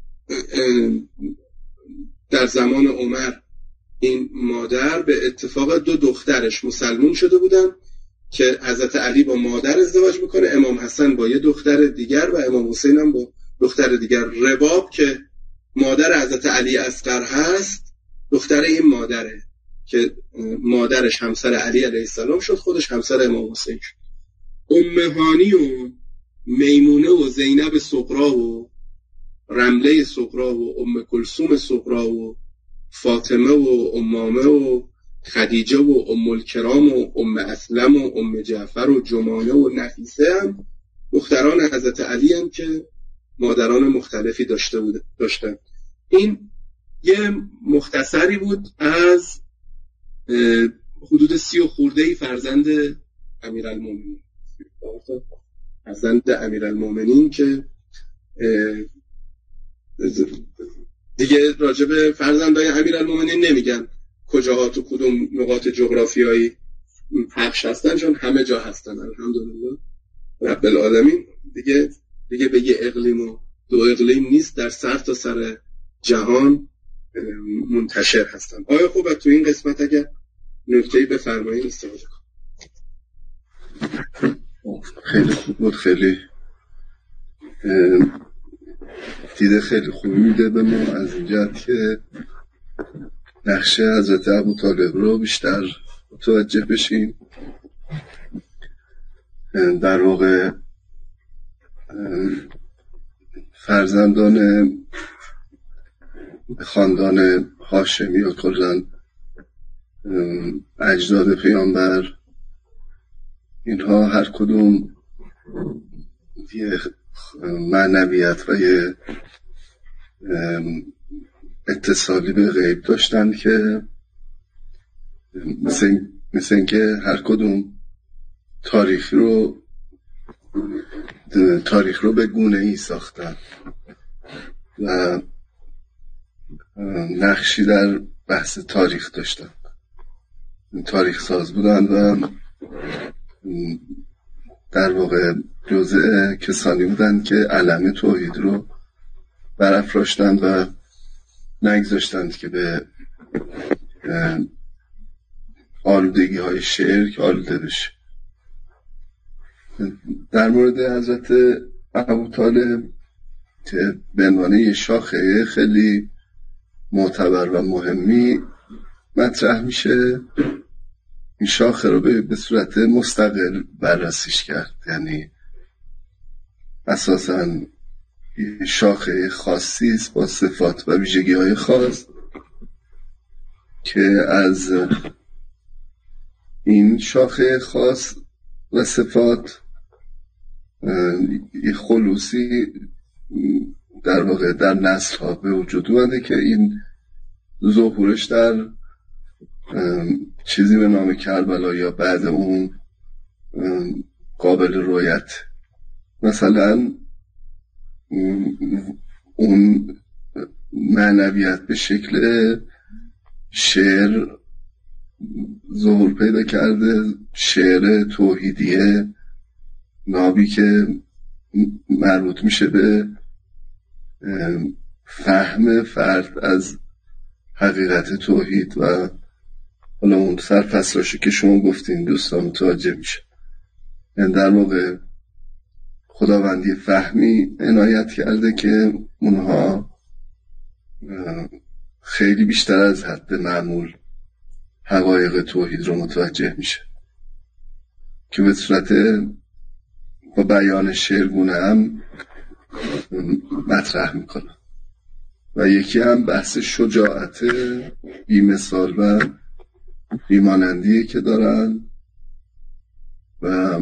در زمان عمر این مادر به اتفاق 2 دخترش مسلمون شده بودن که حضرت علی با مادر ازدواج میکنه، امام حسن با یه دختر دیگر و امام حسین هم با دختر دیگر. رباب که مادر حضرت علی اصغر هست دختر این مادره که مادرش همسر علی علیه السلام شد، خودش همسر امام حسین شد. امهانی و میمونه و زینب صغرا و رمله صغرا و ام کلثوم صغرا و فاطمه و امامه و خدیجه و ام الکرام و ام اسلم و ام جعفر و جمانه و نفیسه هم دختران حضرت علی هم که مادران مختلفی داشتن. این یه مختصری بود از حدود 30 و خورده‌ای فرزند امیرالمومنین. فرزند امیرالمومنین که دیگه راجب فرزندای امیرالمومنین نمیگن کجاها تو کدوم نقاط جغرافیایی پخش هستن، چون همه جا هستن الحمدلله رب العالمین. دیگه به یه اقلیم و 2 اقلیم نیست، در سر تا سر جهان منتشر هستن. آیا خوبه تو این قسمت اگر نکته‌ای بفرمایید استفاده کنم؟ خیلی خوب بود. خیلی دیده خیلی خوبی میده به ما از این جهت که نقش حضرت ابوطالب رو بیشتر متوجه بشیم. در واقع فرزندان خاندان هاشمی و کلاً اجداد پیامبر، اینها هر کدوم یه معنویت و یه اتصالی به غیب داشتن که مثل این که هر کدوم تاریخ رو به گونه ای ساختن و نقشی در بحث تاریخ داشتن، تاریخ ساز بودن و در واقع جزء کسانی بودند که علم توحید رو برافراشتند و نگذاشتند که به آلودگی های شرک آلوده بشه. در مورد حضرت ابوطالب که به عنوان یه شاخه خیلی معتبر و مهمی مطرح میشه، این شاخه رو به صورت مستقل بررسیش کرد. یعنی اساساً شاخه خاصی است با صفات و ویژگی های خاص که از این شاخه خاص و صفات یه خلوصی در واقع در نسل ها به وجود اومده که این ظهورش در چیزی به نام کربلا یا بعد اون قابل رویت. مثلا اون معنویت به شکل شعر ظهور پیدا کرده، شعر توحیدیه نابی که مربوط میشه به فهم فرد از حقیقت توحید و حالا اون سرفصلاشو که شما گفتین دوستان متوجه میشه. یعنی در واقع خداوندی فهمی عنایت کرده که اونها خیلی بیشتر از حد معمول حقایق توحید رو متوجه میشه که به صورت با بیان شعرگونه هم مطرح میکنه. و یکی هم بحث شجاعت بی مثال و بیمانندیه که دارن و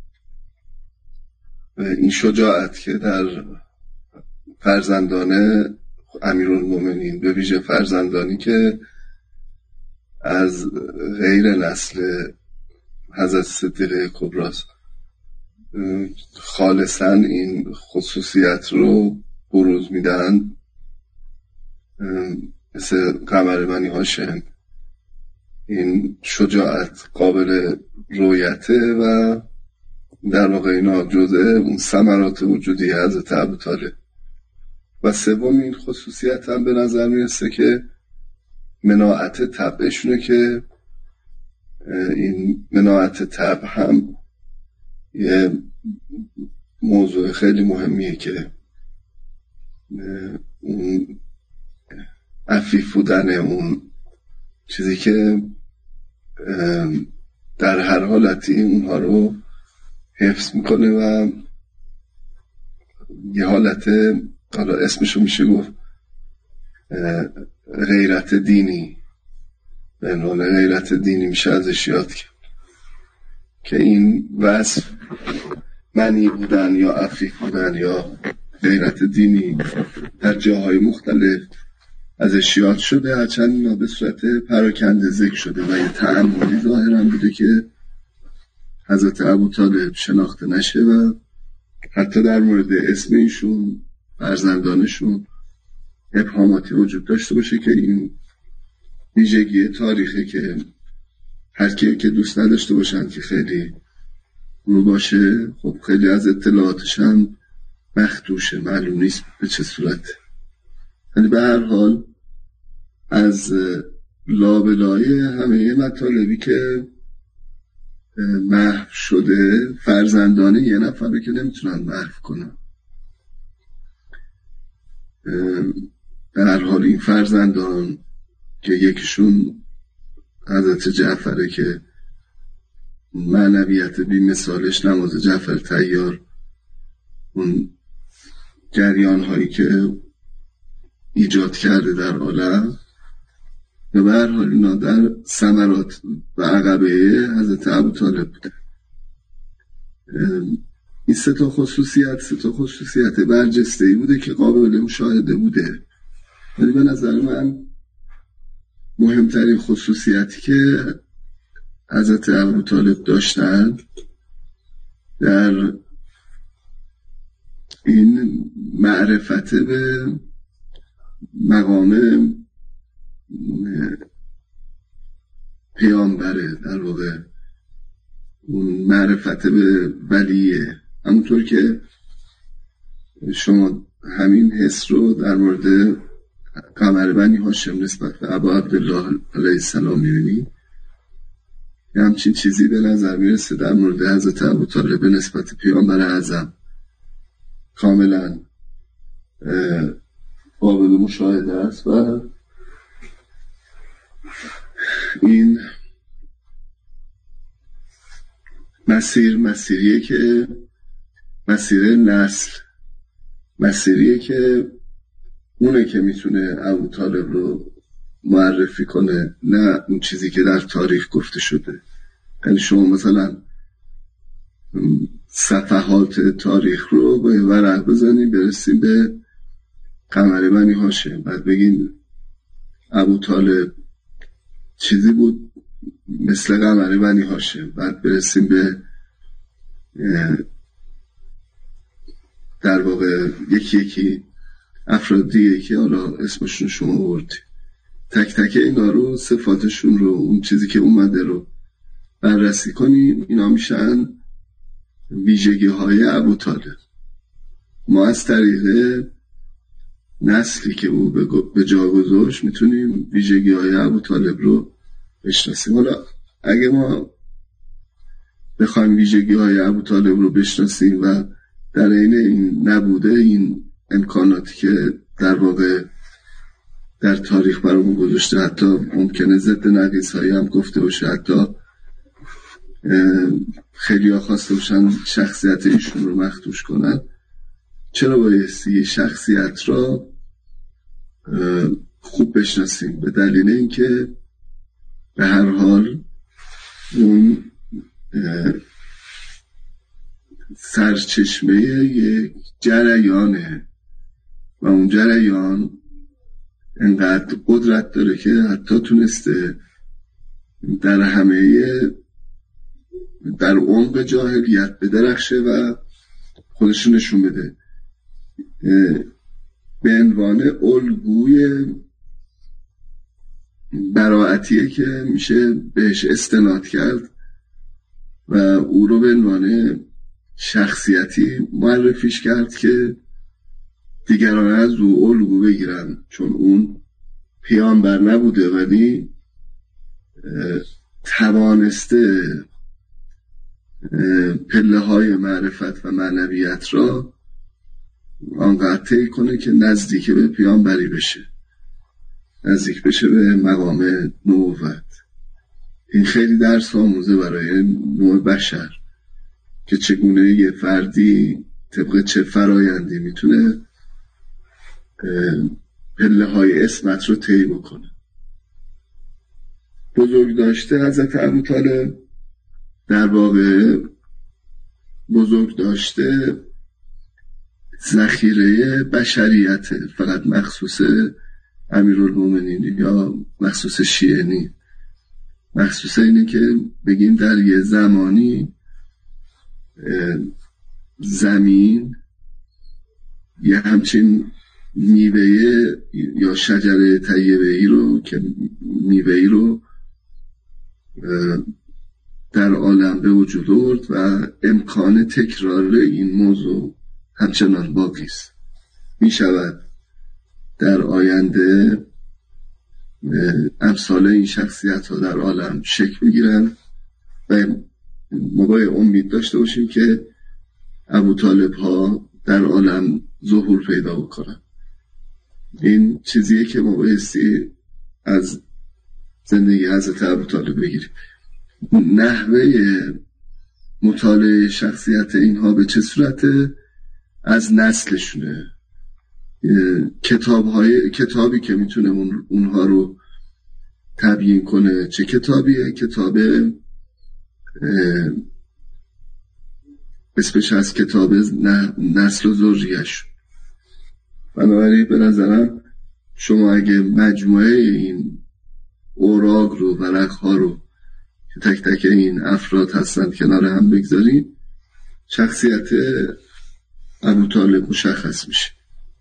این شجاعت که در فرزندان امیرالمومنین، به ویژه فرزندانی که از غیر نسل حضرت صدیقه کبری خالصاً این خصوصیت رو بروز میدن، مثل قمرمنی هاشم، این شجاعت قابل رویته و در واقع اینا جزء اون ثمرات وجودی حضرت ابوطالب. و سومین خصوصیت هم به نظر میرسه که مناعت طبعشونه که این مناعت طبع هم یه موضوع خیلی مهمیه که اون عفیف بودن، اون چیزی که در هر حالتی اونها رو حفظ میکنه و یه حالت، حالا اسمشو میشه گفت غیرت دینی، به عنوان غیرت دینی میشه ازش یاد کرد که این وصف منی بودن یا عفیف بودن یا غیرت دینی در جاهای مختلف ازش یاد شده، هرچند اینا به صورت پراکنده ذکر شده و یه تعمدی ظاهرا بوده که حضرت ابوطالب شناخته نشه و حتی در مورد اسم ایشون، فرزندانشون ابهاماتی وجود داشته باشه که این ویژگی تاریخی که هر کی که دوست نداشته باشن که خیلی رو باشه، خب خیلی از اطلاعاتش هم مخدوشه، معلوم نیست به چه صورته. ولی به هر حال از لابلای همه مطالبی که محو شده، فرزندانه یه نفره که نمیتونن محو کنن. به هر حال این فرزندان که یکیشون حضرت جعفره که معنویت بی مثالش نماز جعفر طیار، اون جریان هایی که ایجاد کرده در عالم، و به هر حال اینا در ثمرات و عقبه حضرت ابوطالب بوده. این سه تا خصوصیت برجسته‌ای بوده که قابل مشاهده بوده. ولی به نظر من مهمترین خصوصیتی که حضرت ابوطالب داشتن در این معرفت به مقام پیامبره، در واقع اون معرفت به ولیه. همونطور که شما همین حس رو در مورد قمر بنی هاشم نسبت به ابا عبدالله علیه السلام می‌بینی، همچین چیزی به نظر میرسه در مورد حضرت ابوطالب نسبت پیامبر اعظم. کاملا قابل مشاهده است و این مسیریه که مسیر نسل، مسیریه که اونه که میتونه ابوطالب رو معرفی کنه، نه اون چیزی که در تاریخ گفته شده. یعنی شما مثلا صفحات تاریخ رو با ورق بزنید برسیم به قمر بنی هاشم، بعد بگین ابوطالب چیزی بود مثل قمر بنی هاشم، بعد برسیم به در واقع یکی افرادیه که حالا اسمشون شما بردی، تک تک اینا رو، صفاتشون رو، اون چیزی که اومده رو بررسی کنیم. اینا میشن ویژگی های ابوطالب. ما از طریق نسلی که او به جا گذاشت میتونیم ویژگی های ابوطالب رو بشناسیم. حالا اگه ما بخوایم ویژگی های ابوطالب رو بشناسیم و در این نبوده این امکاناتی که در واقع در تاریخ برامون گذاشته، حتی ممکنه ضد نقیص هایی هم گفته باشه، حتی خیلی ها خواسته باشن شخصیت ایشون رو مخدوش کنن، چرا بایستی شخصیت را خوب بشناسیم؟ به دلیل اینکه به هر حال اون سرچشمه یک جریانه و اون جریان انقدر قدرت داره که حتی تونسته در عمق جاهلیت بدرخشه و خودشون نشون بده. به عنوان الگوی براعتیه که میشه بهش استناد کرد و او رو به عنوان شخصیتی معرفیش کرد که دیگران از او الگو بگیرن، چون اون پیامبر نبوده ولی توانسته پله های معرفت و معنویت را آنقدر طی کنه که نزدیک به پیامبری بشه، نزدیک بشه به مقام نبوت. این خیلی درس آموزه برای نوع بشر که چگونه یه فردی طبق چه فرایندی میتونه پله های اسمت رو طی بکنه. بزرگ داشته حضرت ابوطالب در واقع بزرگ داشته ذخیره بشریت، فقط مخصوص امیرالمومنین یا مخصوص شیعه نی، مخصوص اینه که بگیم در یه زمانی زمین یه همچین میوه یا شجره طیبه ای رو که میوه ای رو در عالم به وجود آورد و امکان تکرار این موضوع همچنان باقی است. می شود در آینده امثال این شخصیت ها در عالم شکل میگیرن و ما باید امید داشته باشیم که ابوطالب ها در عالم ظهور پیدا بکنن. این چیزیه که ما بایستی از زندگی حضرت ابوطالب بگیریم. نحوه مطالعه شخصیت اینها به چه صورته؟ از نسلشونه. کتابی که میتونه اونها رو تبیین کنه چه کتابیه؟ کتاب اسمش از کتاب نسل و ذریه‌اش. بنابراین به نظرم شما اگه مجموعه این اوراق رو، ورق‌ها رو که تک تک این افراد هستند کنار هم بگذاریم، شخصیت ابوطالب مشخص میشه.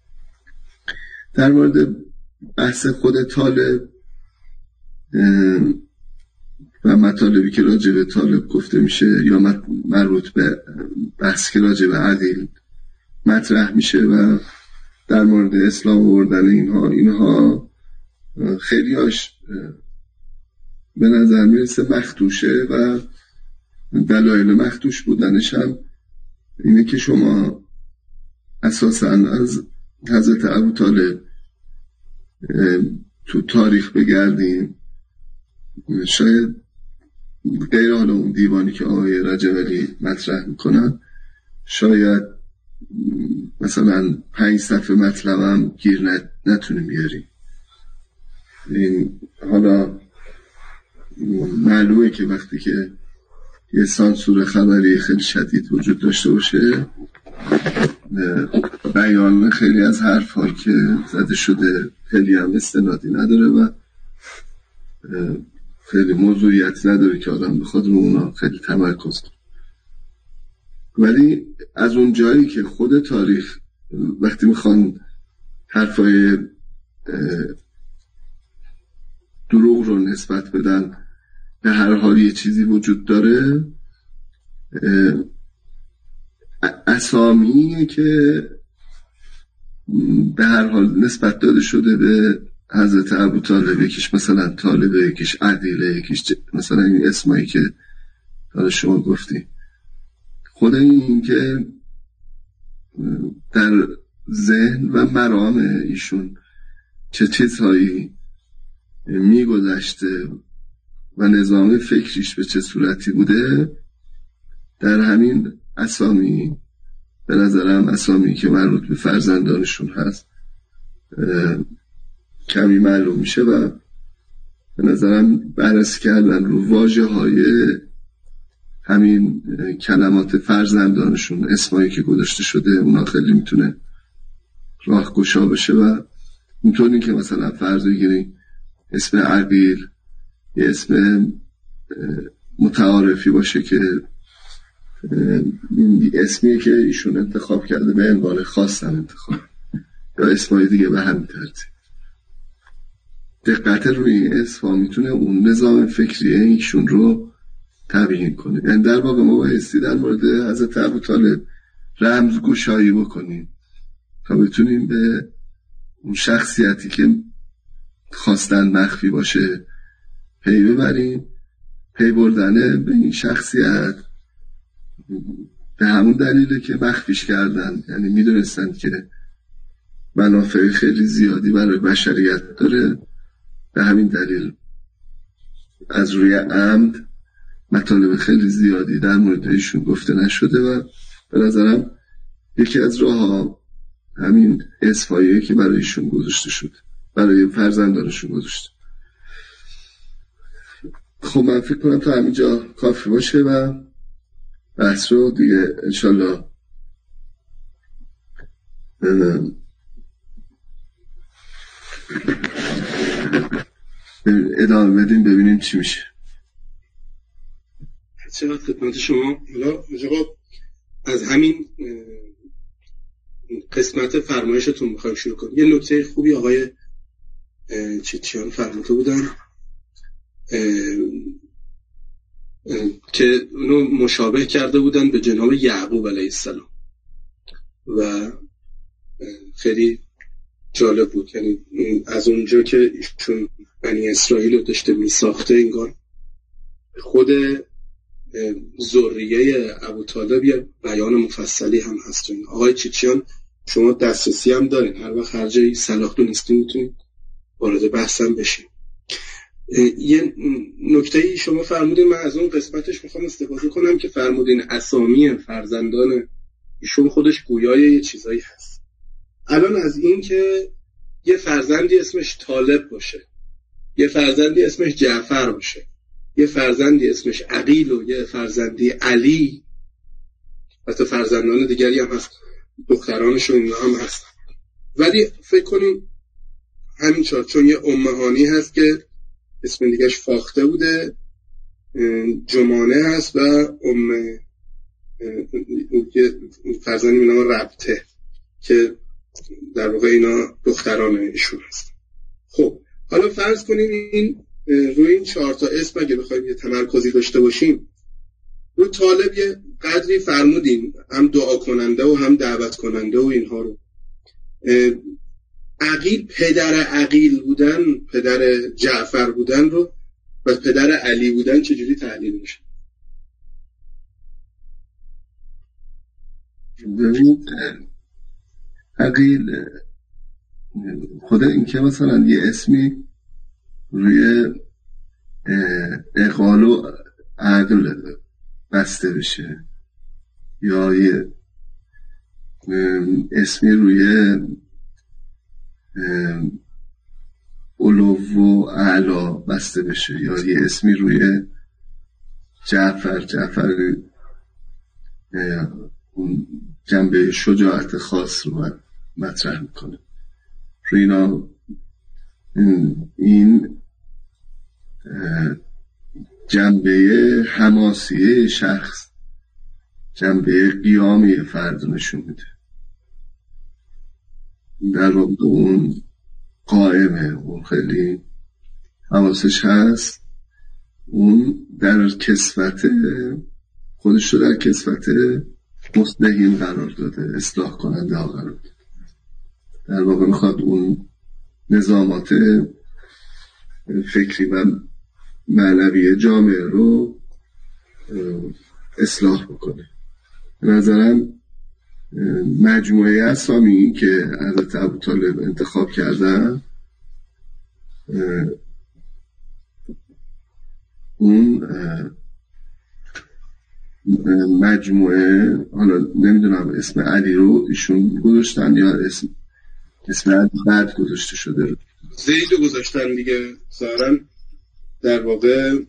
در مورد بحث خود طالب و مطالبی که راجع به طالب گفته میشه یا مربوط به بحث که راجع به عدیل مطرح میشه و در مورد اسلام آوردن اینها خیلی هاش به نظر میرسه مخدوشه و دلایل مخدوش بودنش هم اینه که شما اساساً از حضرت ابوطالب تو تاریخ بگردیم، شاید غیر حالا اون دیوانی که آقای رجبی مطرح میکنن، شاید مثلا 5 صفحه مطلبم گیر نتونیم بیاریم. این حالا معلومه که وقتی که یه سانسور خبری خیلی شدید وجود داشته باشه، بیان خیلی از حرف‌هایی که زده شده خیلی هم استنادی نداره و خیلی موضوعیت نداره که آدم بخواد رو اونا خیلی تمرکز کنه. ولی از اون جایی که خود تاریخ وقتی میخوان حرفای دروغ رو نسبت بدن، به هر حال یه چیزی وجود داره، اسامی که به هر حال نسبت داده شده به حضرت ابوطالب، یکیش مثلا طالبه، یکیش عدیله، یکیش مثلا این اسمایی که حالا شما گفتی، خود این که در ذهن و مرام ایشون چه چیزهایی میگذشته و نظام فکریش به چه صورتی بوده، در همین اسامی به نظرم اسامی که مربوط به فرزندانشون هست کمی معلوم میشه و به نظرم بررسی کردن رو واژه‌های همین کلمات فرزندانشون، اسمایی که گذاشته شده، اونا خیلی میتونه راهگشا بشه و اینطوری که مثلا فرض بگیریم اسم عقیل یه اسم متعارفی باشه که اسمی که ایشون انتخاب کرده به عنوان خاصم انتخاب، یا اسمای دیگه به همین ترتیب. دقت روی این اسم میتونه اون نظام فکری ایشون رو تبیین کنه. یعنی در واقع ما بایستی در مورد حضرت ابوطالب رمزگشایی بکنیم تا بتونیم به اون شخصیتی که خواستن مخفی باشه پی ببریم. پی بردن به این شخصیت به همون دلیله که مخفیش کردن، یعنی میدونستن که منافع خیلی زیادی برای بشریت داره، به همین دلیل از روی عمد مطالب خیلی زیادی در مورد ایشون گفته نشده و به نظرم یکی از راه‌ها همین اسمایی که برای ایشون گذاشته شده، برای فرزندانشون گذاشته. خب من فکر کنم تا همینجا کافی باشه و بحث رو دیگه انشالله ادامه بدیم ببینیم چی میشه. چقدر خدمت شما. حالا از همین قسمت فرمایشتون میخوایم شروع کنیم. یه نکته خوبی آقای چیتیان فرموده بودن که اونو مشابه کرده بودن به جناب یعقوب علیه السلام و خیلی جالب بود. یعنی از اونجا که ایشون بنی اسرائیل رو داشته میساخته، انگار خود ذریه ابوطالب یه بیان مفصلی هم هست. آقای چیچیان شما دسترسی هم دارین، هر وقت هر جایی صلاح دونستین میتونید وارد بحث هم بشین. یه نکته‌ای شما فرمودین، من از اون قسمتش میخوام استفاده کنم که فرمودین اسامی فرزندان ایشون خودش گویای یه چیزایی هست. الان از این که یه فرزندی اسمش طالب باشه، یه فرزندی اسمش جعفر باشه، یه فرزندی اسمش عقیل و یه فرزندی علی، حتی فرزندان دیگری هم هست، دخترانشون اینا هم هست، ولی فکر کنیم همین چون یه امهانی هست که اسم دیگهش فاخته بوده، جمانه هست و فرزندی به نام ربطه که در واقع اینا دختران ایشون هست. خب حالا فرض کنیم این روی این 4 تا اسم اگه بخوایم یه تمرکزی داشته باشیم، رو طالب یه قدری فرمودیم، هم دعا کننده و هم دعوت کننده و اینها رو. عقیل، پدر عقیل بودن، پدر جعفر بودن رو و پدر علی بودن چجوری تحلیل میشه؟ ببینید عقیل خود این که مثلا یه اسمی روی اقال و عقل بسته بشه، یا یه اسمی روی علو و اعلا بسته بشه، یا یه اسمی روی جعفر جنبه شجاعت خاص رو مطرح میکنه. روی اینا این جنبه حماسیه شخص، جنبه قیامی فرد نشون میده. در واقع اون قائمه، اون خیلی حواسش هست، اون در کسوت خودش رو در کسوت مصلحین قرار داده، اصلاح کننده ها قرار داده. در واقع میخواد اون نظامات فکری و معنوی جامعه رو اصلاح بکنه. به نظرم مجموعه اسامی که حضرت ابوطالب انتخاب کردن، اون مجموعه، حالا نمیدونم اسم علی رو ایشون گذاشتن یا اسم علی بعد گذاشته شده رو زید رو گذاشتن دیگه. ظاهراً در واقع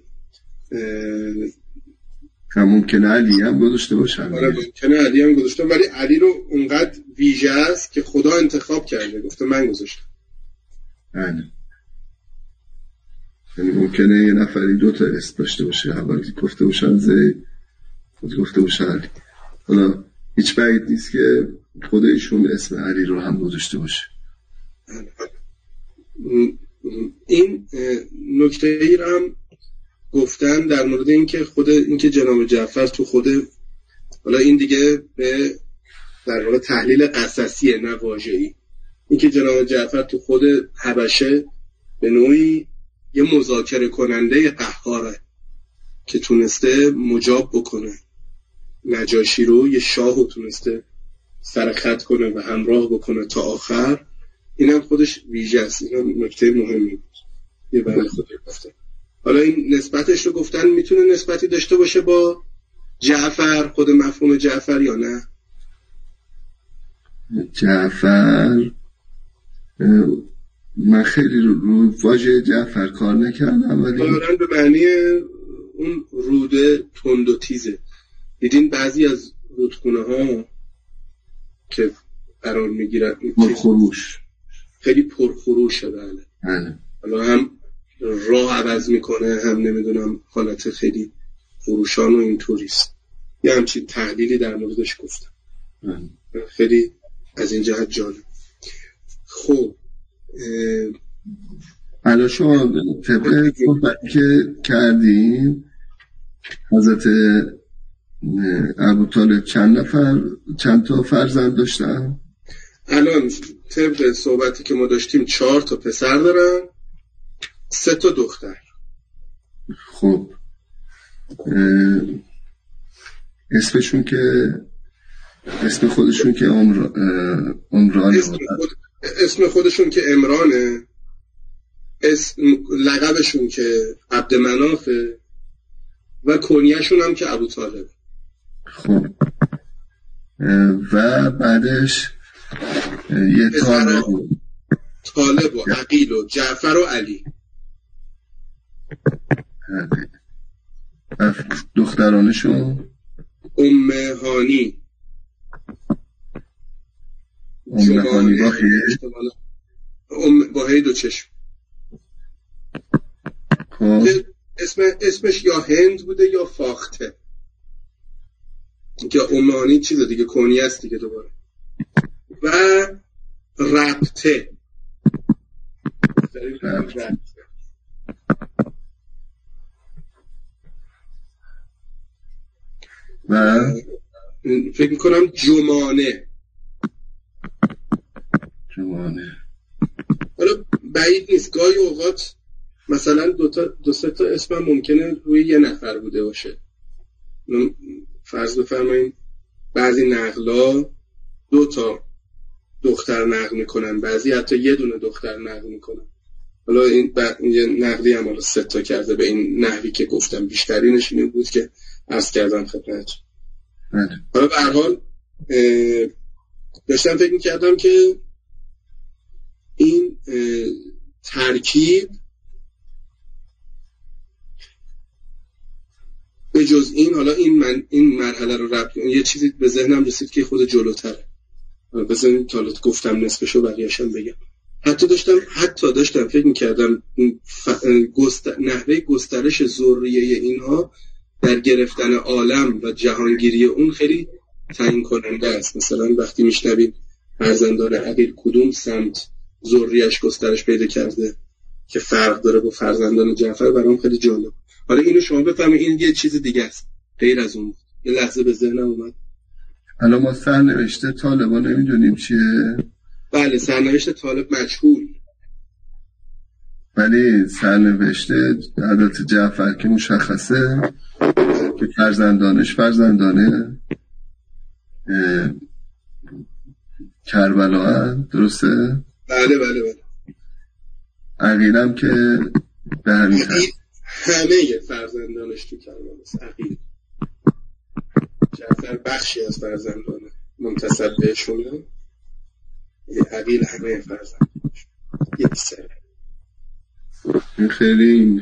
ممکنه علی هم گذاشته باشن. آره ممکنه علی هم گذاشتن، ولی علی رو اونقدر ویژه است که خدا انتخاب کرده، گفته من گذاشتم. یعنی ممکنه یه نفری 2 تا اسم داشته باشه، اولی گفته باشن زید، گفته باشن علی. حالا هیچ بعید نیست که خود ایشون اسم علی رو هم گذاشته باشه. این نکته ای رو هم گفتن در مورد اینکه جناب جعفر تو خود، حالا این دیگه به در واقع تحلیل قصصیه نه واژه‌ای، اینکه جناب جعفر تو خود حبشه به نوعی یه مذاکره کننده قهاره که تونسته مجاب بکنه نجاشی رو، یه شاهو تونسته سرخط کنه و همراه بکنه تا آخر. اینم خودش ویژه است، اینم نکته مهمی بود یه برای خود گفته. حالا این نسبتش رو گفتن میتونه نسبتی داشته باشه با جعفر، خود مفهوم جعفر یا نه؟ جعفر من خیلی رو واژه جعفر کار نکردم، ولی ظاهراً به معنی اون روده تند و تیزه. دیدین بعضی از رودخونه ها که قرار میگیرن پرخروش، خیلی پرخروشه. بله. حالا هم راه عوض میکنه، هم نمیدونم حالت خیلی خروشان و اینطوریست. یه همچین تحلیلی در موردش گفتم. خیلی از این جهت جالب. خب حالا شما طبق صحبتی که کردیم حضرت ابوطالب چند تا فرزند داشتن؟ الان طبق صحبتی که ما داشتیم 4 تا پسر دارن، 3 تا دختر. خب اسم خودشون که عمرانه، اسم خودشون که عمرانه، لقبشون که عبدمنافه و کنیه‌شون هم که ابوطالب. خب و بعدش یه طالب و عقیل و جعفر و علی. دخترانشون ام هانی با هی 2 چشم. اسمش یا هند بوده یا فاخته، که ام هانی چیز دیگه کنی است دیگه دوباره. و ربطه فکر میکنم جمانه. حالا بعید نیست گاهی اوقات مثلا دو سه تا اسم ممکنه روی یه نفر بوده باشه. فرض بفرمایید بعضی نقلا 2 تا دختر نقل میکنن، بعضی حتی یه دونه دختر نقل میکنن. حالا این یه نقلی هم حالا 3 تا کرده به این نحوی که گفتم، بیشترینش این بود که عرض کردم خدمت. حالا به هر حال داشتم فکر میکردم که این ترکیب به جز این، حالا این مرحله رو ربط، یه چیزی به ذهنم رسید که خود جلوتره، بذاریم تا گفتم نصفشو بقیه‌شم بگم. حتی داشتم فکر میکردم نحوه گسترش ذریه اینها در گرفتن عالم و جهانگیری اون خیلی تعیین کننده است. مثلا وقتی میشنویم فرزندان عقیل کدوم سمت ذریه‌اش گسترش پیدا کرده که فرق داره با فرزندان جعفر، برام خیلی جالب. حالا اینو شما بفهمید این یه چیز دیگه است غیر از اون. یه لحظه به ذهنم اومد. حالا ما سرنوشت طالبان نمیدونیم چیه. بله سرنوشت طالب مجهول، ولی سرنوشت حضرت جعفر که مشخصه که فرزندانه کربلا، درسته؟ بله. عقیلم که به همین همه فرزندانش تو کربلا است. عقیل جعفر بخشی از فرزندانه منتسب بهشونه، عقیل همه فرزندانش یک سر. این خیلی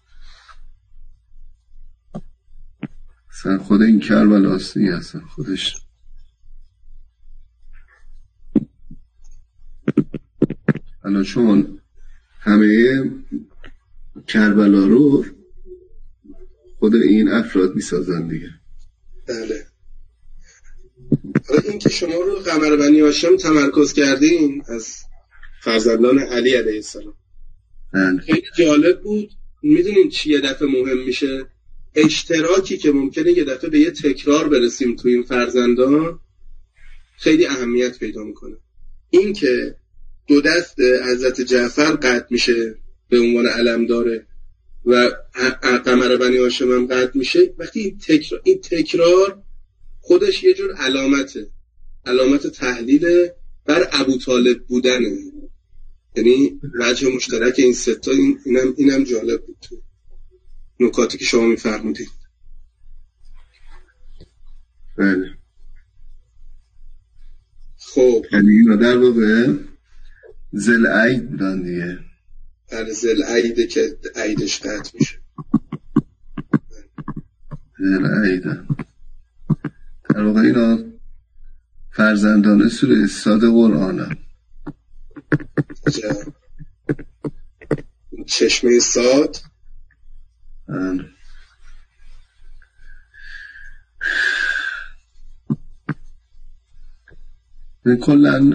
اصلا خود این کربلاست دیگه، اصلا خودش الان چون همه کربلا رو خود این افراد میسازن دیگه. بله. حالا این که شما رو قمر بنی هاشم تمرکز کردین از فرزندان علی علیه السلام خیلی جالب بود. میدونین چی یه دفعه مهم میشه؟ اشتراکی که ممکنه یه دفعه به یه تکرار برسیم تو این فرزندان خیلی اهمیت پیدا میکنه. این که 2 دست حضرت جعفر قطع میشه به عنوان علمداره و قمر بنی هاشم هم قطع میشه، وقتی این تکرار خودش یه جور علامت تحلیل بر ابو طالب بودنه. یعنی وجه مشترک این 3 تا اینم جالب بود تو نکاتی که شما میفرمودید. بله. خب یعنی اینا در واقع ذوالعید بودن دیگه. بله ذوالعیده که عیدش قطع میشه. ذوالعیده در واقع اینا فرزندان سوره صاد قرآن. چشمه صاد. کلن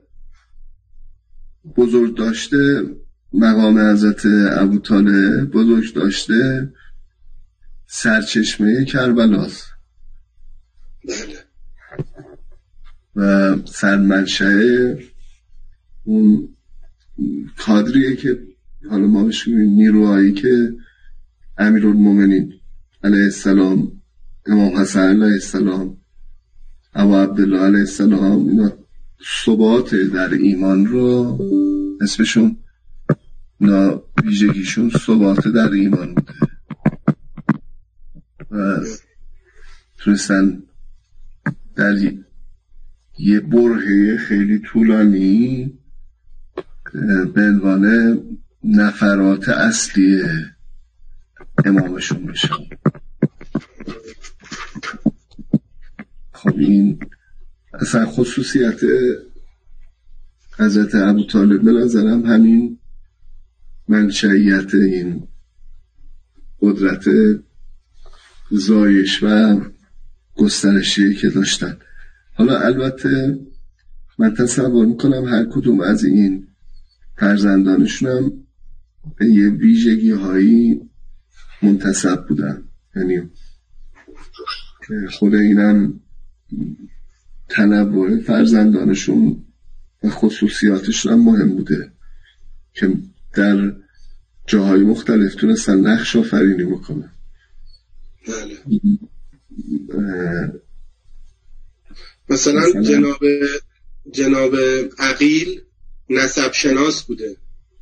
بزرگ داشته مقام حضرت ابوطالب، بزرگ داشته سرچشمه کربلاست. بله. و سرمنشأ اون کادریه که حالا ما بهش میگیم نیروهایی که امیرالمومنین علیه السلام، امام حسن علیه السلام، ابا عبدالله علیه السلام، اینا ثبات در ایمان رو اسمشون، اینا ویژگیشون ثبات در ایمان بوده و تونستن در یه برهه خیلی طولانی به عنوان نفرات اصلی امامشون بشن. خب این اصلا خصوصیت حضرت ابوطالب به نظرم همین منشأیت این قدرت زایش و گسترشی که داشتن. حالا البته من تصور میکنم هر کدوم از این فرزندانشون هم به یه ویژگی هایی منتسب بودن. یعنی خود اینم تنوع فرزندانشون و خصوصیاتشون هم مهم بوده که در جاهای مختلف تونستن نقش آفرینی بکنه. مثلا جناب عقیل نسب شناس بوده،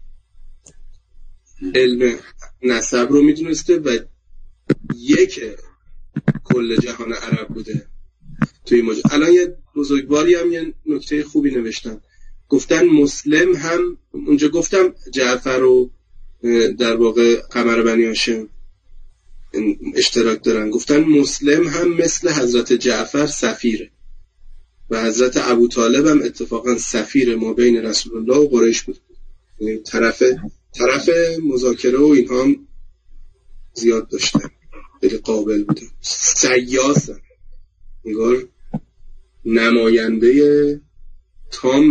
علم نسب رو میدونسته و یک کل جهان عرب بوده توی الان یه بزرگواری هم یه نکته خوبی نوشتن، گفتن مسلم هم اونجا، گفتم جعفر و در واقع قمر بنی هاشم اشتراک دارن، گفتن مسلم هم مثل حضرت جعفر سفیره و حضرت ابو طالب هم اتفاقا سفیر ما بین رسول الله و قریش بود. یعنی طرف مذاکره و اینها هم زیاد داشتن، خیلی قابل بودن، سیاسن، انگار نماینده تام.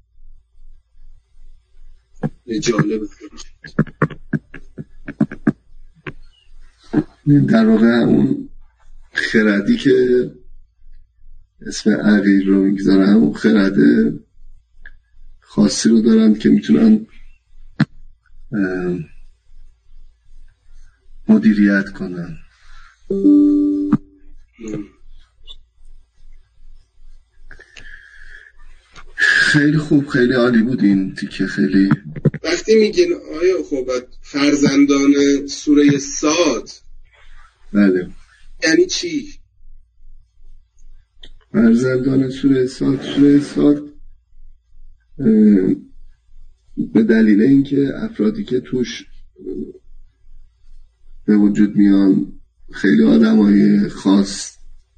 جالب. در واقع اون خردی که اسم عقیل رو میگذارن اون خرد خاصی رو دارن که میتونن مدیریت کنن. خیلی خوب، خیلی عالی بود این تیکه. خیلی وقتی میگین آیا خب فرزندان سوره صاد، بله، یعنی چی؟ فرزندان سوره صاد به دلیل اینکه افرادی که توش به وجود میان خیلی آدمای خاص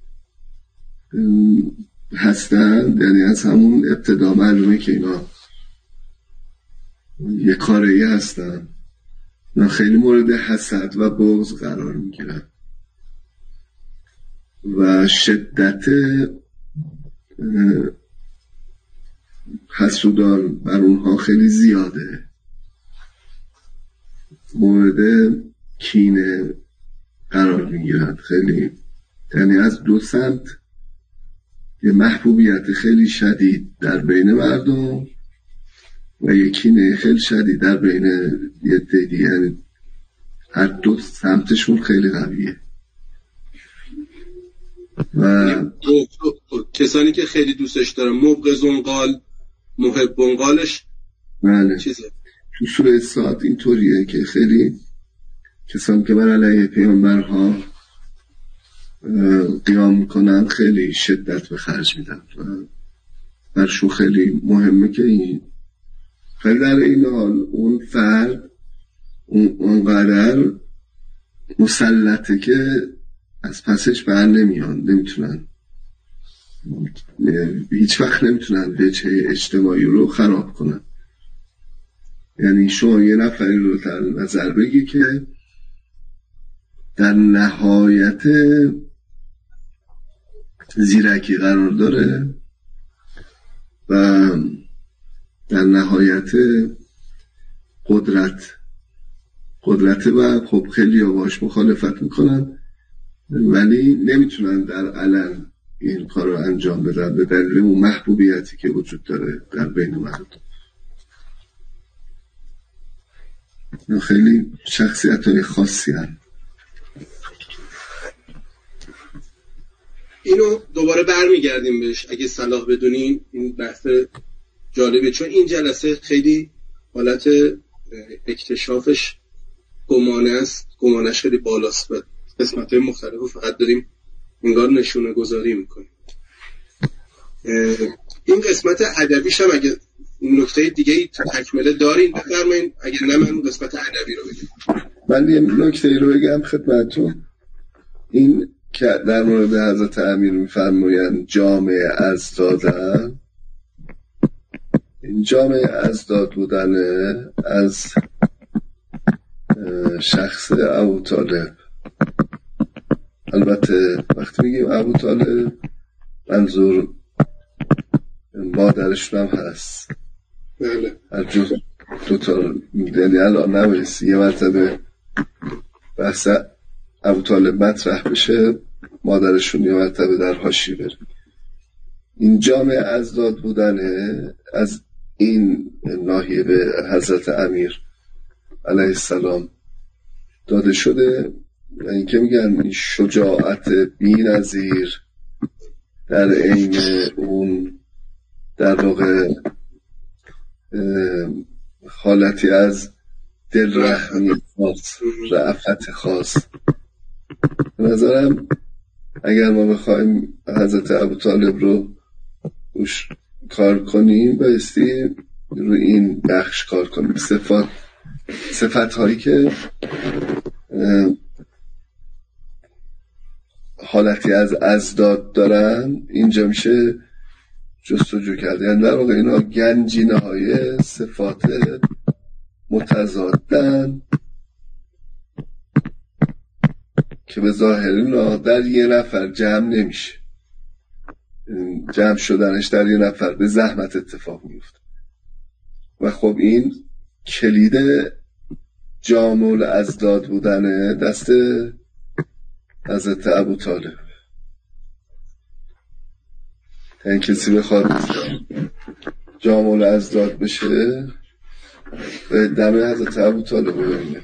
هستن، یعنی از همون ابتدا معلومه که اینا یه کاره‌ای هستن و خیلی مورد حسد و بغض قرار میگیرن و شدت حسودان بر اونها خیلی زیاده، مورد کینه قرار میگیرن خیلی، یعنی از دو سمت یه محبوبیت خیلی شدید در بین مردم و یه کینه خیلی شدید در بین یه دیگه، یعنی هر دو سمتشون خیلی قویه و کسانی که خیلی دوستش دارن مبغضون قال محبون قالش. بله، چیزه تو سوره صاد اینطوریه که خیلی کسانی که بر علیه پیامبرها قیام میکنن خیلی شدت به خرج میدن و برشون خیلی مهمه که این خیلی در این حال اون فرد اونقدر مسلطه که از پسش بر نمیتونن هیچ وقت نمیتونن وجه اجتماعی رو خراب کنن. یعنی شما یه نفری رو در نظر بگی که در نهایت زیرکی قرار داره و در نهایت قدرت و خب خیلی باش مخالفت میکنن ولی نمیتونن در علن این کار رو انجام بدن به دلیل اون محبوبیتی که وجود داره در بین مردم. خیلی شخصیت‌های خاصی هستند. اینو دوباره برمیگردیم بهش اگه صلاح بدونین، این بحث جالبه چون این جلسه خیلی حالت اکتشافش گمانش خیلی بالاست و قسمت‌های مختلف فقط داریم انگار نشونه گذاری میکنیم. این قسمت ادبیش هم اگه نکته دیگه تکمله دارین بفرمایید، اگه نه من قسمت ادبی رو بگم. من یه نکته رو بگم خدمتتون، این که در مورد حضرت امیر میفرمایند جامع ازدادن، این جامع ازداد بودن از شخص ابو طالب. البته وقتی میگیم ابو طالب منظور مادرشون هم هست. بله. هر جز دوتا میدنی الان نمیسی یه مرتبه بحث ابو طالب مطرح بشه مادرشون یه مرتبه در حاشیه بره. این جامع ازداد بودنه از این ناحیه به حضرت امیر علیه السلام داده شده. این که میگن این شجاعت بی‌نظیر در عین اون در واقع حالتی از دل رحمی خاص، رأفت خاص. به نظرم اگر ما بخوایم حضرت ابوطالب رو روش کار کنیم بایستی رو این بخش کار کنیم. صفت هایی که حالتی از ازداد دارن اینجا میشه جستجو کرد. یعنی در واقع اینا گنجینه های صفات متضادن که به ظاهر اینا در یه نفر جمع نمیشه. جمع شدنش در یه نفر به زحمت اتفاق میفته و خب این کلید جامع الازداد بودن دست حضرت ابوطالب. این کسی بخواد جامع الازداد بشه به دم حضرت ابوطالب ببینه.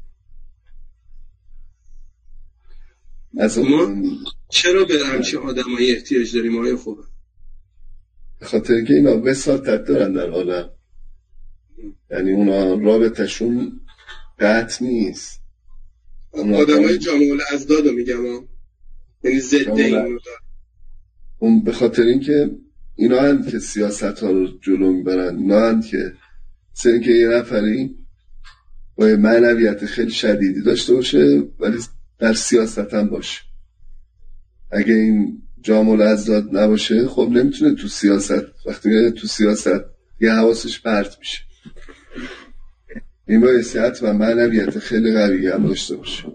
ما چرا به همچین آدمایی احتیاج داریم آقای خوبه؟ به خاطر که اینا وساطت دارن در عالم، یعنی اونا رابطشون قطع نیست. آدمای جامع الازداد رو میگم یعنی ضد اینو دارن. اون به خاطر این که اینا هند که سیاست ها رو جلو میبرن، اینا هند که سن که یه نفری با یه معنویت خیلی شدیدی داشته باشه ولی در سیاست هم باشه. اگه این جامع الازداد نباشه خب نمیتونه تو سیاست، وقتی میره تو سیاست یه حواسش پرت میشه. این بایستی حتما معنویت خیلی قوی هم داشته باشه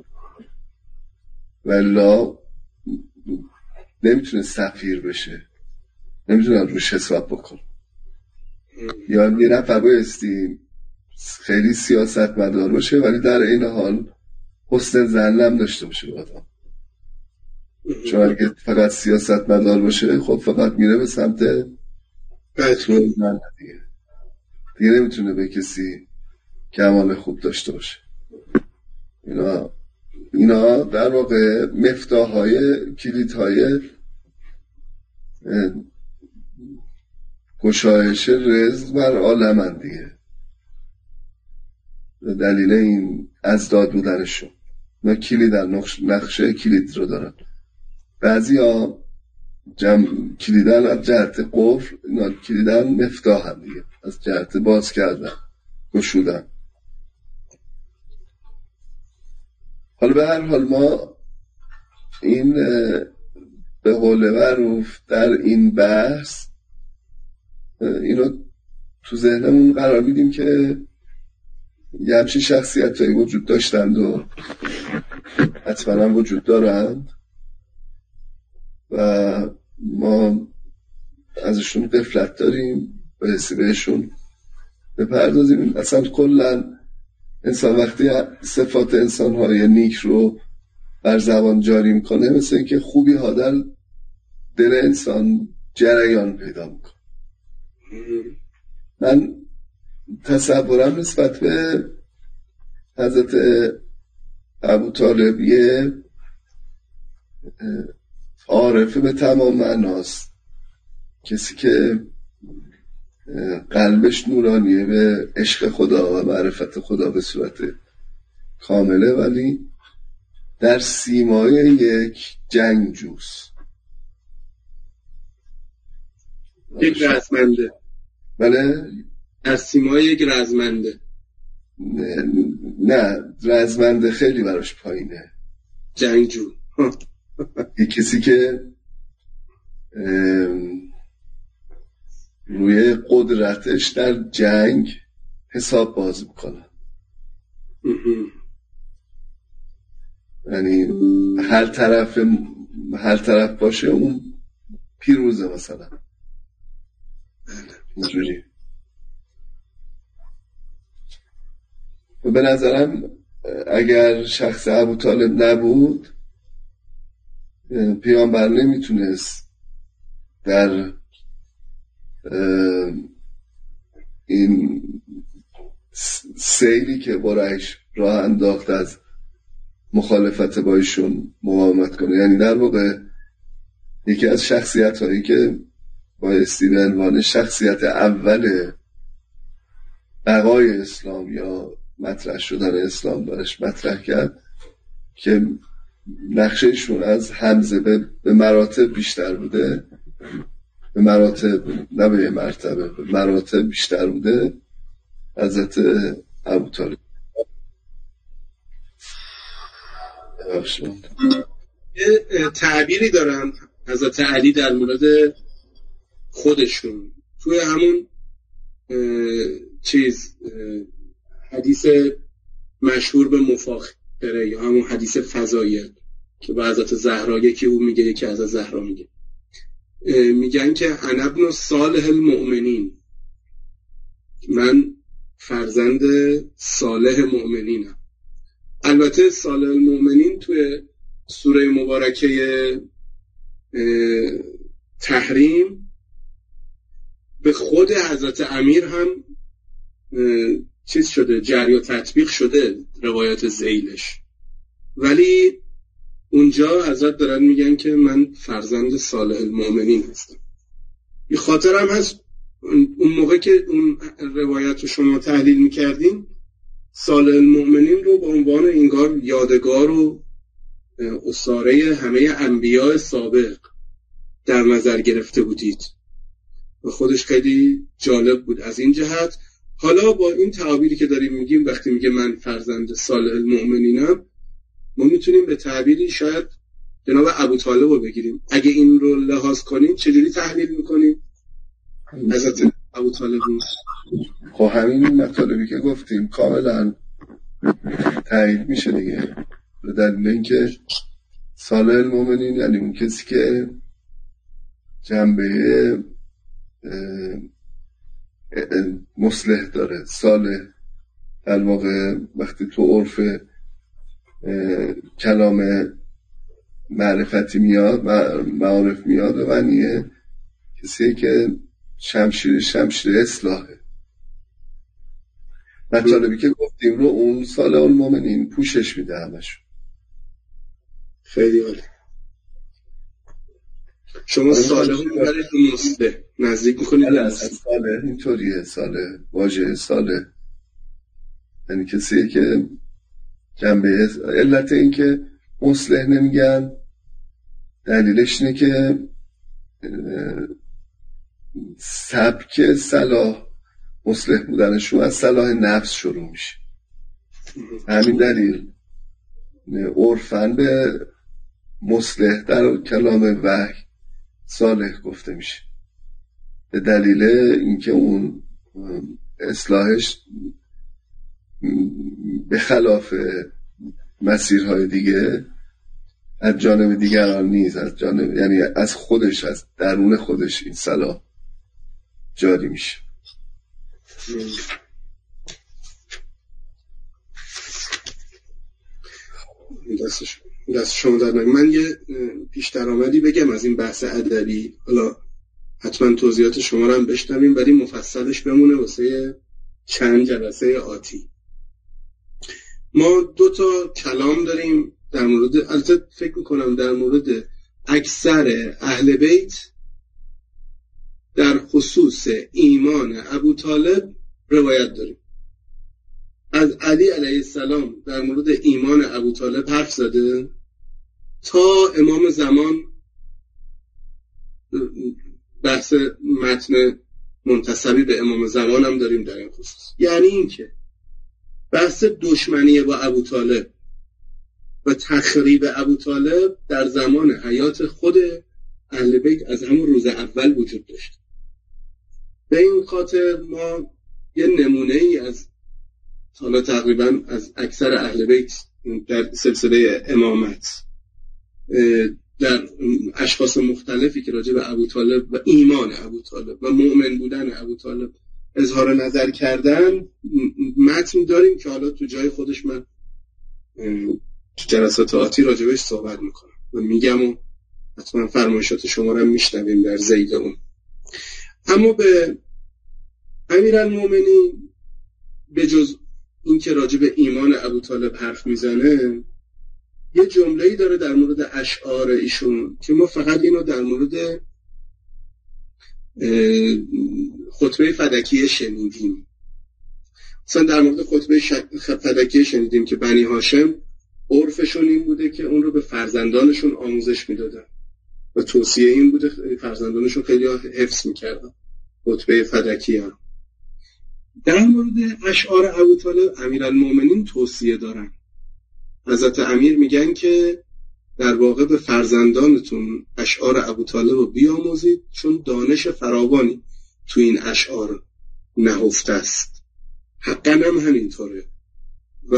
ولی نمیتونه سفیر بشه، نمیتونه روش حساب بکن. یا یه نفر بایستی خیلی سیاست مدار باشه ولی در این حال حسن ظنم داشته باشه با آدم. چون اگه فقط سیاست مدار باشه خب فقط میره به سمت دیگه نمیتونه به کسی کمال خوب داشته باشه. اینا در واقع مفتاح های کلید های گشایش رزق بر عالمن دیگه، به دلیل این ازداد بودنشون. اینا کلیدن، نقشه کلید رو دارن. بعضی ها کلیدن از جهت قفل، اینا کلیدن مفتاح هم دیگه، از جهت باز کردن، گشودن. حالا به هر حال ما این به قول معروف در این بحث اینو تو ذهنمون قرار میدیم که یه همچین شخصیت هایی وجود داشتند و حتما هم وجود دارند و ما ازشون غفلت داریم و بهشون بپردازیم. اصلا کلن انسان وقتی صفات انسان‌های نیک رو بر زبان جاری میکنه مثل اینکه خوبی ها در دل انسان جریان پیدا میکنه. من تصورم نسبت به حضرت ابوطالب یه عارفه به تمام معناست، کسی که قلبش نورانیه به عشق خدا و معرفت خدا به صورت کامله ولی در سیمای یک جنگجوست، یک رزمنده. بله، در سیمای یک رزمنده. نه رزمنده خیلی براش پایینه، جنگجو. یک کسی که روی قدرتش در جنگ حساب باز میکنه. یعنی هر طرف باشه اون پیروزه مثلا اینجوری. و به نظرم اگر شخص ابوطالب نبود پیامبر نمیتونست در این سیلی که برایش راه انداخت از مخالفت با ایشون مقاومت کنه، یعنی در واقع یکی از شخصیت هایی که بایستی به عنوان شخصیت اول بقای اسلام یا مطرح شدن اسلام برش مطرح کرد که نقشهشون از حمزه به مراتب بیشتر بوده، به مراتب نه به مرتبه، به مراتب بیشتر بوده حضرت ابوطالب. یه تعبیری دارن حضرت علی در مورد خودشون توی همون حدیث مشهور به مفاخره یا همون حدیث فضایل که با حضرت زهرا یکی او میگه یکی از زهرا میگه، میگن که انا ابن صالح المؤمنین، من فرزند صالح مؤمنینم. البته صالح المؤمنین توی سوره مبارکه تحریم به خود حضرت امیر هم چیز شده، جری و تطبیق شده روایات ذیلش، ولی اونجا حضرت دارن میگن که من فرزند صالح المؤمنین هستم. یه خاطرم هست اون موقع که اون روایت رو شما تحلیل میکردین صالح المؤمنین رو به عنوان انگار یادگار و اسطوره همه انبیاء سابق در نظر گرفته بودید و خودش خیلی جالب بود از این جهت. حالا با این تعابیری که داریم میگیم وقتی میگه من فرزند صالح المؤمنینم، ما میتونیم به تعبیری شاید جناب ابوطالب رو بگیریم. اگه این رو لحاظ کنیم چجوری تحلیل میکنیم حضرت ابوطالب؟ خب همین مطالبی که گفتیم کاملا تایید میشه دیگه، به دلیل اینکه صالح المؤمنین یعنی اون کسی که جنبه مصلح داره. صالح در واقع وقتی تو عرف کلام معرفتی میاد، معارف میاد، و معنیه کسی که شمشیر اصلاحه. مطالبی که گفتیم رو اون صالح المؤمنین پوشش میده همشون. خیلی عالی. شما صالح برای مصلح نزدیک میکنید؟ صالح اینطوریه، صالح واژه صالح یعنی کسی که جنبه علت این که مصلح نمیگن دلیلش اینه که سبک صلاح مصلح بودنشون از صلاح نفس شروع میشه. همین دلیل عرفاً به مصلح در کلام وحی صالح گفته میشه، به دلیل اینکه اون اصلاحش به خلاف مسیرهای دیگه از جانب دیگران نیست، از جانب یعنی از خودش، از درون خودش این صلاح جاری میشه. دست شما در نگه. من یه پیش درآمدی بگم از این بحث ادبی، حالا حتما توضیحات شما رو هم بشنویم ولی مفصلش بمونه واسه چند جلسه آتی. ما 2 تا کلام داریم در مورد، البته فکر میکنم در مورد اکثر اهل بیت در خصوص ایمان ابوطالب روایت داریم. از علی علیه السلام در مورد ایمان ابوطالب حرف زده تا امام زمان، بحث متن منتسبی به امام زمان هم داریم در این خصوص. یعنی این که بحث دشمنی با ابوطالب و تخریب ابوطالب در زمان حیات خود اهل بیت از همون روز اول وجود داشت. به این خاطر ما یه نمونه ای از حالا تقریبا از اکثر اهل بیت در سلسله امامت در اشخاص مختلفی که راجع به ابوطالب و ایمان ابوطالب و مؤمن بودن ابوطالب اظهار نظر کردن متن داریم که حالا تو جای خودش من جلسات آتی راجبش صحبت میکنم و میگم و حتما فرمایشات شما رو میشنویم در زید اون. اما به امیرالمومنین به جز این که راجع به ایمان ابوطالب حرف میزنه، یه جمله‌ای داره در مورد اشعار ایشون که ما فقط اینو در مورد خطبه فدکیه شنیدیم. مثلا در مورد خطبه فدکیه شنیدیم که بنی هاشم عرفشون این بوده که اون رو به فرزندانشون آموزش میدادن و توصیه این بوده فرزندانشون خیلی حفظ میکردن خطبه فدکیه. در مورد اشعار ابوطالب امیرالمومنین توصیه دارن. حضرت امیر میگن که در واقع به فرزندانتون اشعار ابوطالب رو بیاموزید چون دانش فراوانی تو این اشعار نهفته است. حقا هم همینطوره. و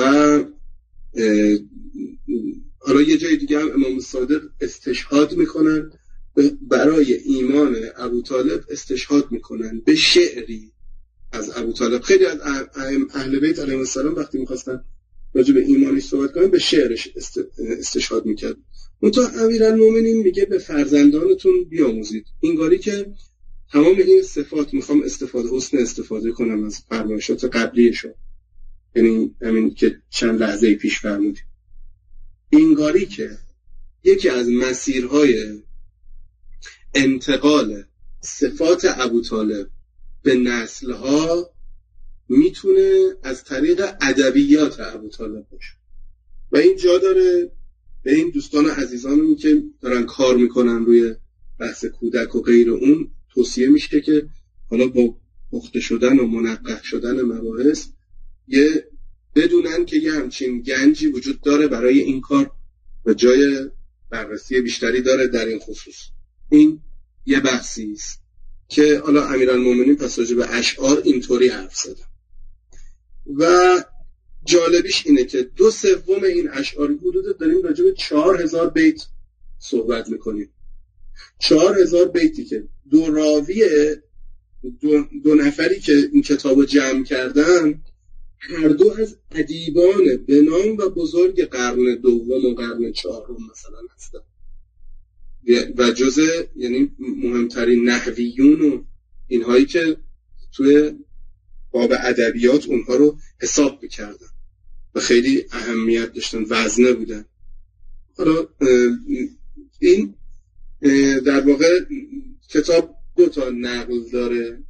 حالا یه جای دیگه هم امام صادق استشهاد میکنن برای ایمان ابوطالب، استشهاد میکنن به شعری از ابوطالب. خیلی از اهل بیت علیهم السلام وقتی میخواستن راجع به ایمانش صحبت کنن به شعرش استشهاد میکرد. منتها امیرالمومنین میگه به فرزندانتون بیاموزید. اینگاری که تمام این صفات، میخوام حسن استفاده کنم از فرمایشات قبلیشون، یعنی همین که چند لحظه پیش فرمودیم، اینگاری که یکی از مسیرهای انتقال صفات ابوطالب به نسلها میتونه از طریق ادبیات ابوطالب باشه. و این جا داره به این دوستان و عزیزانمون که دارن کار میکنن روی بحث کودک و غیر اون توصیه میشه که حالا با پخته شدن و منقح شدن مباحث بدونن که یه همچین گنجی وجود داره برای این کار و جای بررسی بیشتری داره در این خصوص. این یه بحثی است که حالا امیرالمومنین پس راجع به اشعار اینطوری حرف زدن. و جالبیش اینه که 2/3 این اشعاری حدود داریم راجع به 4000 بیت صحبت میکنیم. 4000 بیتی که دو راوی دو نفری که این کتابو جمع کردن هر دو از ادیبان به نام و بزرگ قرن دوم و قرن چهارم مثلا هستن و جزء یعنی مهمترین نحویون و اینهایی که توی باب ادبیات اونها رو حساب میکردن و خیلی اهمیت داشتن، وزنه بودن. حالا این در واقع کتاب 2 نقل داره.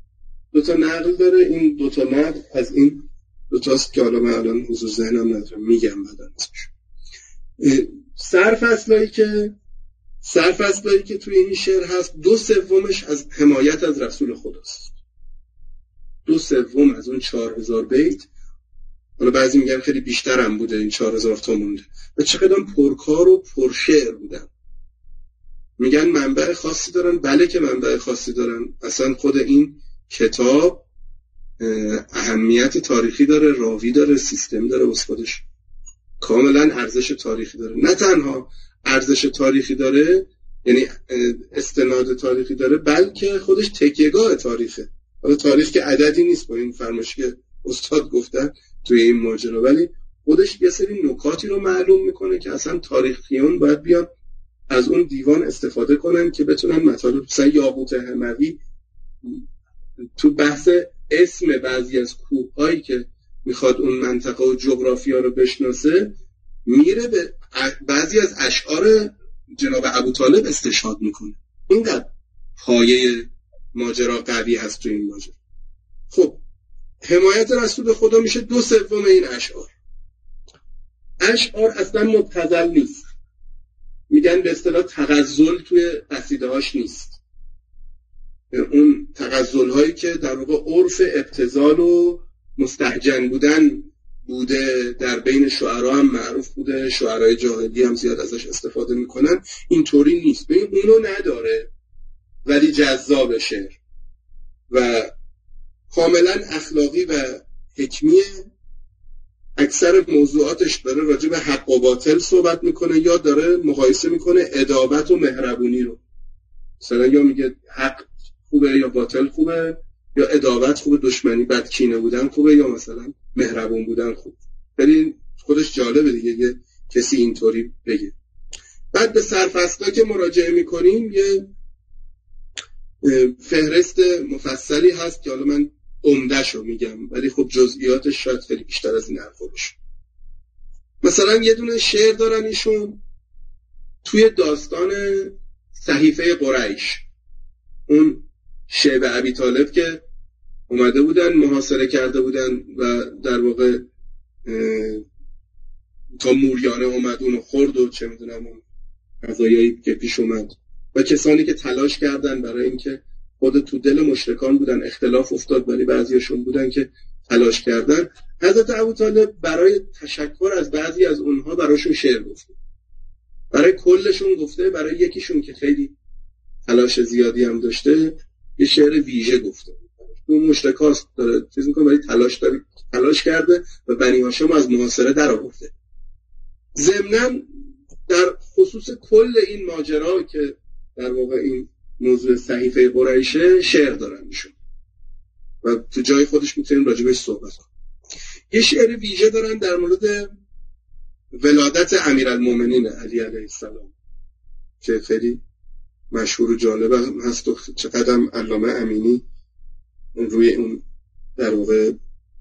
این 2 نقل از این 2 که حالا من الان حضور ذهنم ندارم، میگم بعداً اسمش. سرفصلایی که توی این شعر هست 2/3 از حمایت از رسول خداست. 2/3 از اون 4000 بیت، حالا بعضی میگن خیلی بیشتر هم بوده، این 4000 تا مونده و چقدر پرکار و پرشعر بودن. میگن منبع خاصی دارن. بله که منبع خاصی دارن. اصلا خود این کتاب اهمیت تاریخی داره، راوی داره، سیستم داره، واسه خودش کاملا ارزش تاریخی داره. نه تنها ارزش تاریخی داره، یعنی استناد تاریخی داره، بلکه خودش تکیهگاه تاریخه. حالا تاریخ که عددی نیست با این فرمایشی که استاد گفتن توی این ماجرا، ولی خودش یه سری نکاتی رو معلوم میکنه که اصلا تاریخیون باید بیان از اون دیوان استفاده کنن که بتونن مطالب. مثلا یاقوت حموی تو بحث اسم بعضی از کوه‌هایی که میخواد اون منطقه و جغرافیا رو بشناسه میره به بعضی از اشعار جناب ابوطالب استشهاد میکنه. اینقدر پایه ماجرا قوی هست تو این ماجرا. خب حمایت رسول خدا میشه 2/3 این اشعار اصلا مبتذل نیست. میگن به اصطلاح تغزل توی قصیده هاش نیست. اون تغزل هایی که در واقع عرف ابتذال و مستهجن بودن بوده در بین شعرا هم معروف بوده، شعرای جاهلی هم زیاد ازش استفاده میکنن، اینطوری نیست. ببین اونو نداره ولی جذاب شعر و کاملا اخلاقی و حکمیه. اکثر موضوعاتش داره راجع به حق و باطل صحبت میکنه یا داره مقایسه میکنه ادابت و مهربونی رو. مثلا یا میگه حق خوبه یا باطل خوبه، یا ادابت خوبه، دشمنی بدکینه بودن خوبه، یا مثلا مهربون بودن خوبه. ولی خودش جالبه دیگه یه کسی اینطوری بگه. بعد به سرفصلا که مراجعه میکنیم یه فهرست مفصلی هست که حالا من عمده‌شو میگم، ولی خب جزئیاتش شاید خیلی بیشتر از این حرفا باشه. مثلا یه دونه شعر دارن ایشون توی داستان صحیفه قریش، اون شیب ابی طالب که اومده بودن محاصره کرده بودن و در واقع تا موریانه اومد اونو خورد و چه میدونم اون قضایایی که پیش اومد و کسانی که تلاش کردن برای اینکه خود تو دل مشرکان بودن، اختلاف افتاد ولی بعضیاشون بودن که تلاش کردن. حضرت ابوطالب برای تشکر از بعضی از اونها براشون شعر گفته، برای کلشون گفته، برای یکیشون که خیلی تلاش زیادی هم داشته یه شعر ویژه گفته. اون مشرکاست داره چیز میکنه ولی تلاش کرده و بنی هاشم از محاصره در آورده. ضمناً در خصوص کل این ماجرا که در واقع این موضوع صحیفه قریشه شعر دارن میشون و تو جای خودش میتونیم راجبش صحبت کنیم. یه شعر ویژه دارن در مورد ولادت امیرالمومنین علی علیه السلام که خیلی مشهور و جالب هست و چقدر علامه امینی روی اون در واقع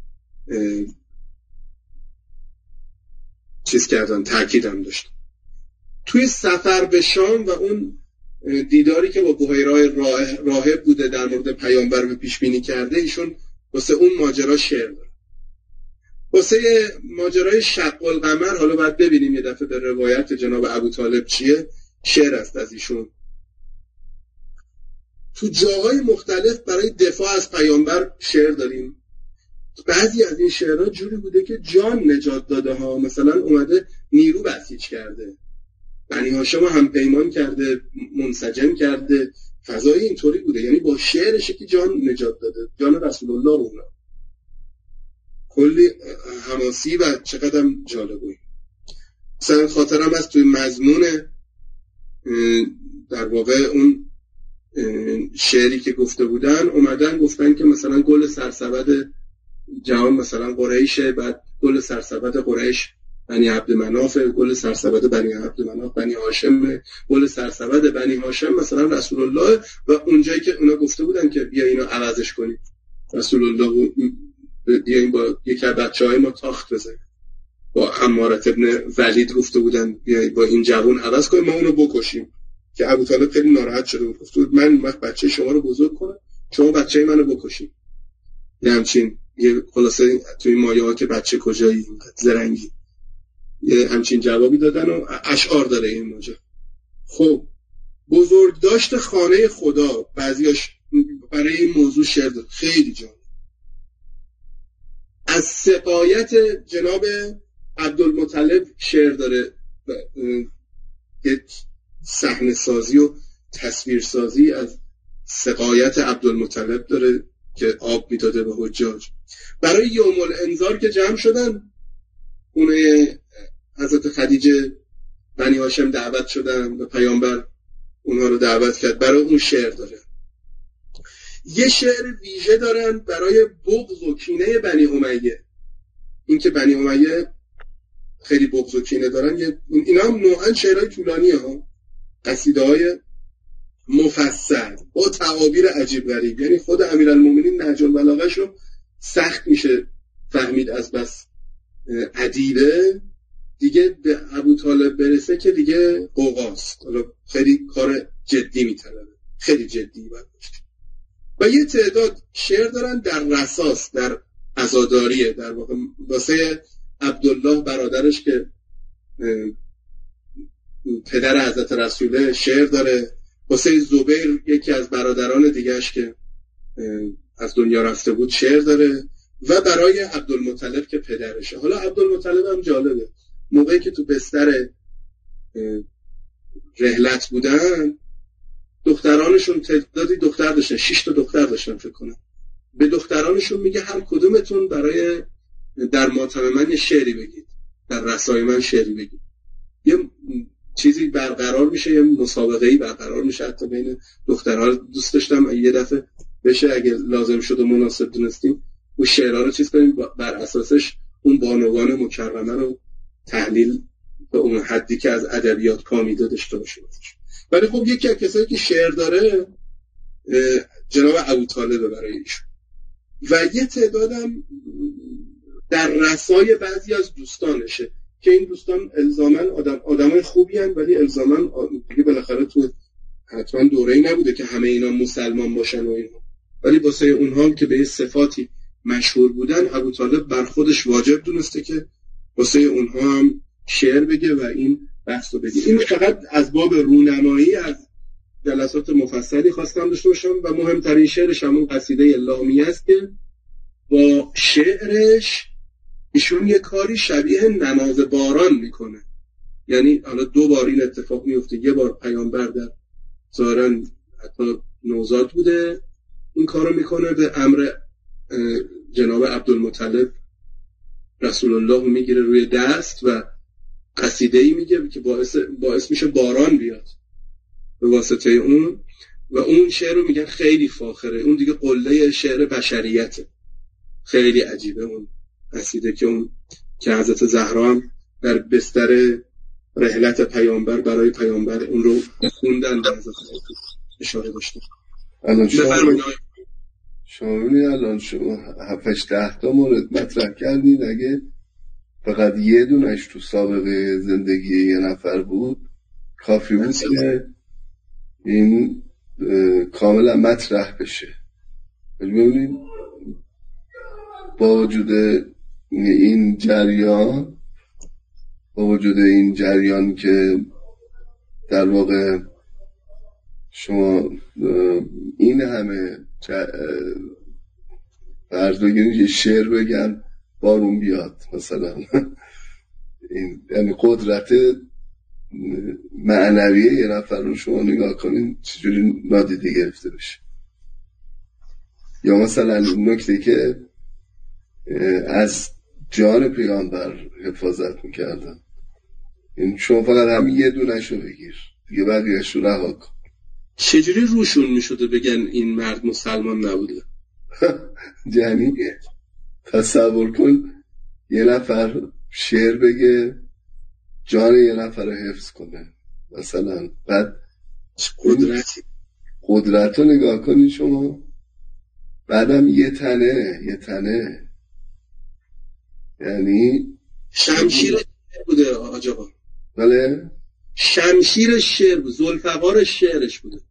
چیز کردن، تاکید هم داشت. توی سفر به شام و اون دیداری که با بحیرای راهب بوده در مورد پیامبر رو پیش بینی کرده، ایشون واسه اون ماجرا شعر داره. واسه ماجرای شق القمر حالا باید ببینیم یه دفعه به روایت جناب ابوطالب چیه، شعر است از ایشون. تو جاهای مختلف برای دفاع از پیامبر شعر داریم. بعضی از این شعرها جوری بوده که جان نجات داده ها، مثلا اومده نیرو بسیج کرده، بنی هاشم هم پیمان کرده، منسجم کرده، فضای اینطوری بوده، یعنی با شعرشه که جان نجات داده، جان رسول الله رو اونا. کلی حماسی و چقدر جالبه. مثلا خاطرم از توی مضمون در واقع اون شعری که گفته بودن اومدن گفتن که مثلا گل سرسبد جهان مثلا قریشه، بعد گل سرسبد قریش بنی عبدمناف، گل سرسبد بنی عبدمناف بنی هاشم، گل سرسبد بنی هاشم مثلا رسول الله. و اونجایی که اونا گفته بودن که بیا اینو عوضش کنیم، رسول الله بیاین با یکی از بچه‌های ما تاخت بزنیم، با عمارة ابن ولید گفته بودن بیاین با این جوان عوض کنیم، ما اونو بکشیم. که ابوطالب خیلی ناراحت شده بود، گفت من وقت بچه شما رو بزرگ کنم شما بچه منو بکشیم. یه همچین یه خلاصه توی مایه ها که بچه کجایی زرنگی، یه همچین جوابی دادن و اشعار داره این ماجرا. خب بزرگ داشت خانه خدا بعضیاش برای این موضوع شعر داد، خیلی جالب. از سقایت جناب عبدالمطلب شعر داره، یه صحنه سازی و تصویر سازی از سقایت عبدالمطلب داره که آب میداده به حجاج. برای یوم الانذار که جمع شدن اونه حضرت خدیجه بنی هاشم دعوت شدن و پیامبر اونها رو دعوت کرد، برای اون شعر داره. یه شعر ویژه دارن برای بغض و کینه بنی امیه، این که بنی امیه خیلی بغض و کینه دارن. اینا هم نوعا شعرهای طولانیه ها، قصیده های مفصل با تعابیر عجیب غریب، یعنی خود امیرالمومنین نهج البلاغه شو سخت میشه فهمید، از بس ادیبه دیگه. به ابوطالب برسه که دیگه قوقاست، حالا خیلی کار جدی میطلبه، خیلی جدی باید باشه. و یه تعداد شعر دارن در رساس، در عزاداریه، در واقع واسه عبدالله برادرش که پدر حضرت رسوله شعر داره، واسه زبیر یکی از برادران دیگهش که از دنیا رفته بود شعر داره، و برای عبدالمطلب که پدرشه. حالا عبدالمطلب هم جالبه، موقعی که تو بستر رحلت بودن دخترانشون تعدادی دختر داشتن، 6 تا دختر داشتن فکر کنم، به دخترانشون میگه هر کدومتون برای در ماتم من یه شعری بگید، در رسای من شعری بگید. یه چیزی برقرار میشه، یه مسابقه‌ای برقرار میشه حتی بین دخترها. دوست داشتم یه دفعه بشه اگه لازم شد و مناسب دونستیم اون شعرها رو چیز کنیم، بر اساسش اون بانوان مکرمه رو تحلیل به اون حدی که از ادبیات کامیده داشته باشه. ولی خب یکی از کسایی که شعر داره جناب ابوطالب برای ایشون و یه تعدادم در رسای بعضی از دوستانشه که این دوستان الزاماً آدمای خوبی هن، ولی الزاماً دیگه بالاخره تو حتما دوره‌ای نبوده که همه اینا مسلمان باشن و اینا، ولی واسه اونها که به صفاتی مشهور بودن ابوطالب بر خودش واجب دونسته که واسه اونها هم شعر بگه و این بحث رو بگه. این فقط از باب رونمایی از جلسات مفصلی خواستم داشته باشم و مهمترین شعرش همون قصیده لامیه است که با شعرش ایشون یه کاری شبیه نماز باران میکنه. یعنی حالا 2 بار این اتفاق میفته، یه بار پیامبر در ظاهراً حتی نوزاد بوده این کارو میکنه، به امر جناب عبدالمطلب رسول الله میگیره روی دست و قصیده‌ای میگه که باعث میشه باران بیاد به واسطه اون، و اون شعر رو میگن خیلی فاخره، اون دیگه قله شعر بشریته. خیلی عجیبه اون قصیده که حضرت زهرا هم در بستر رحلت پیامبر برای پیامبر اون رو خوندن به حضرت اشاره داشته. الان شما ببینید الان شما 7-10 تا مورد مطرح کردید، اگه فقط یه دونش تو سابقه زندگی یه نفر بود کافی بود که این کاملا مطرح بشه. ببینید با وجود این جریان که در واقع شما این همه فرض بگیرید یه شعر بگن بارون بیاد مثلا این یعنی قدرت معنوی یه نفر رو شما نگاه کنین چجوری نادیده گرفته بشه. یا مثلا نکته که از جان پیامبر حفاظت میکردن، این شما فقط همین یه دونشو بگیر دیگه بقیه‌اش رو رها کن. چجوری روشون میشده بگن این مرد مسلمان نبوده؟ یعنی تصور کن یه نفر شعر بگه جان یه نفر رو حفظ کنه مثلا، بعد قدرت رو نگاه کنی شما، بعدم یه تنه یعنی شمشیر شعر بوده آجابا. بله شمشیر شعر بود، ذوالفقار شعرش بوده.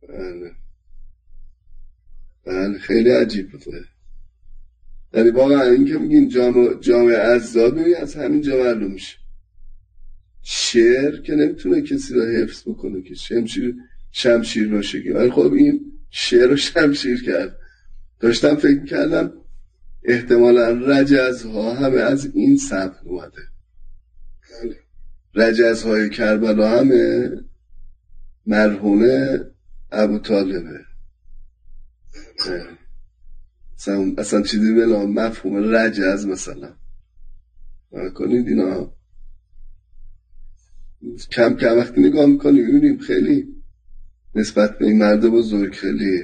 بله خیلی عجیب بوده. یعنی واقعا این که میگین جامعه ازداد از همین جا معلوم میشه شعر که نمیتونه کسی را حفظ بکنه که شمشیر باشه که، ولی خب این شعر رو شمشیر کرد. داشتم فکر کردم احتمالا رجزها همه از این سبک اومده، رجزهای کربلا همه مرهونه ابوطالبه. اصلا چیزی به نام مفهوم رجز مثلا کنید اینا کم کم وقتی نگاه میکنیم میبینیم خیلی نسبت به این مرد بزرگ خیلی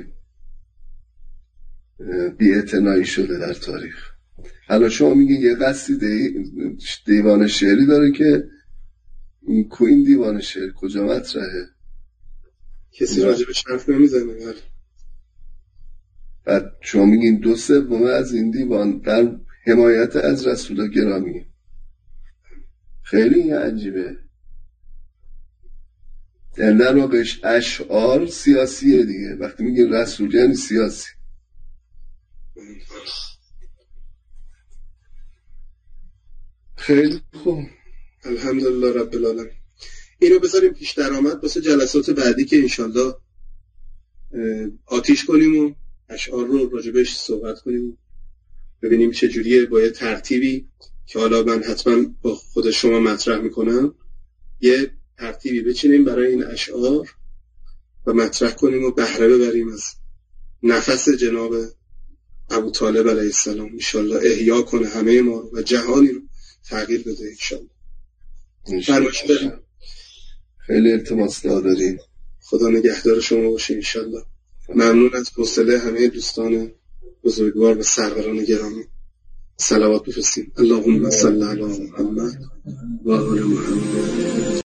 بی‌اعتنایی شده در تاریخ. حالا شما میگین یه قصیده دیوان شعری داره که این دیوان شعر کجا مطرحه؟ کسی راجبش حرف نمیزنه. بعد شما میگین 2/3 از این دیوان در حمایت از رسول گرامی. خیلی عجیبه. یعنی در واقعش اشعار سیاسیه دیگه. وقتی میگین رسول یعنی سیاسی. خیلی خوب. الحمدلله رب العالمین. اینو بذاریم پیش درآمد واسه جلسات بعدی که انشالله آتیش کنیم و اشعار رو راجبش صحبت کنیم، ببینیم چه جوریه با یه ترتیبی که حالا من حتما با خود شما مطرح میکنم، یه ترتیبی بچینیم برای این اشعار و مطرح کنیم و بهره ببریم از نفس جناب ابوطالب علیه السلام. انشالله احیا کنه همه ما و جهانی رو تغییر بده انشالله. خیلی التماس داریم. خدا نگهدار شما باشه انشالله. ممنون از حوصله همه دوستان بزرگوار و سروران گرامی. صلوات بفرستیم. اللهم صل علی محمد و آل محمد.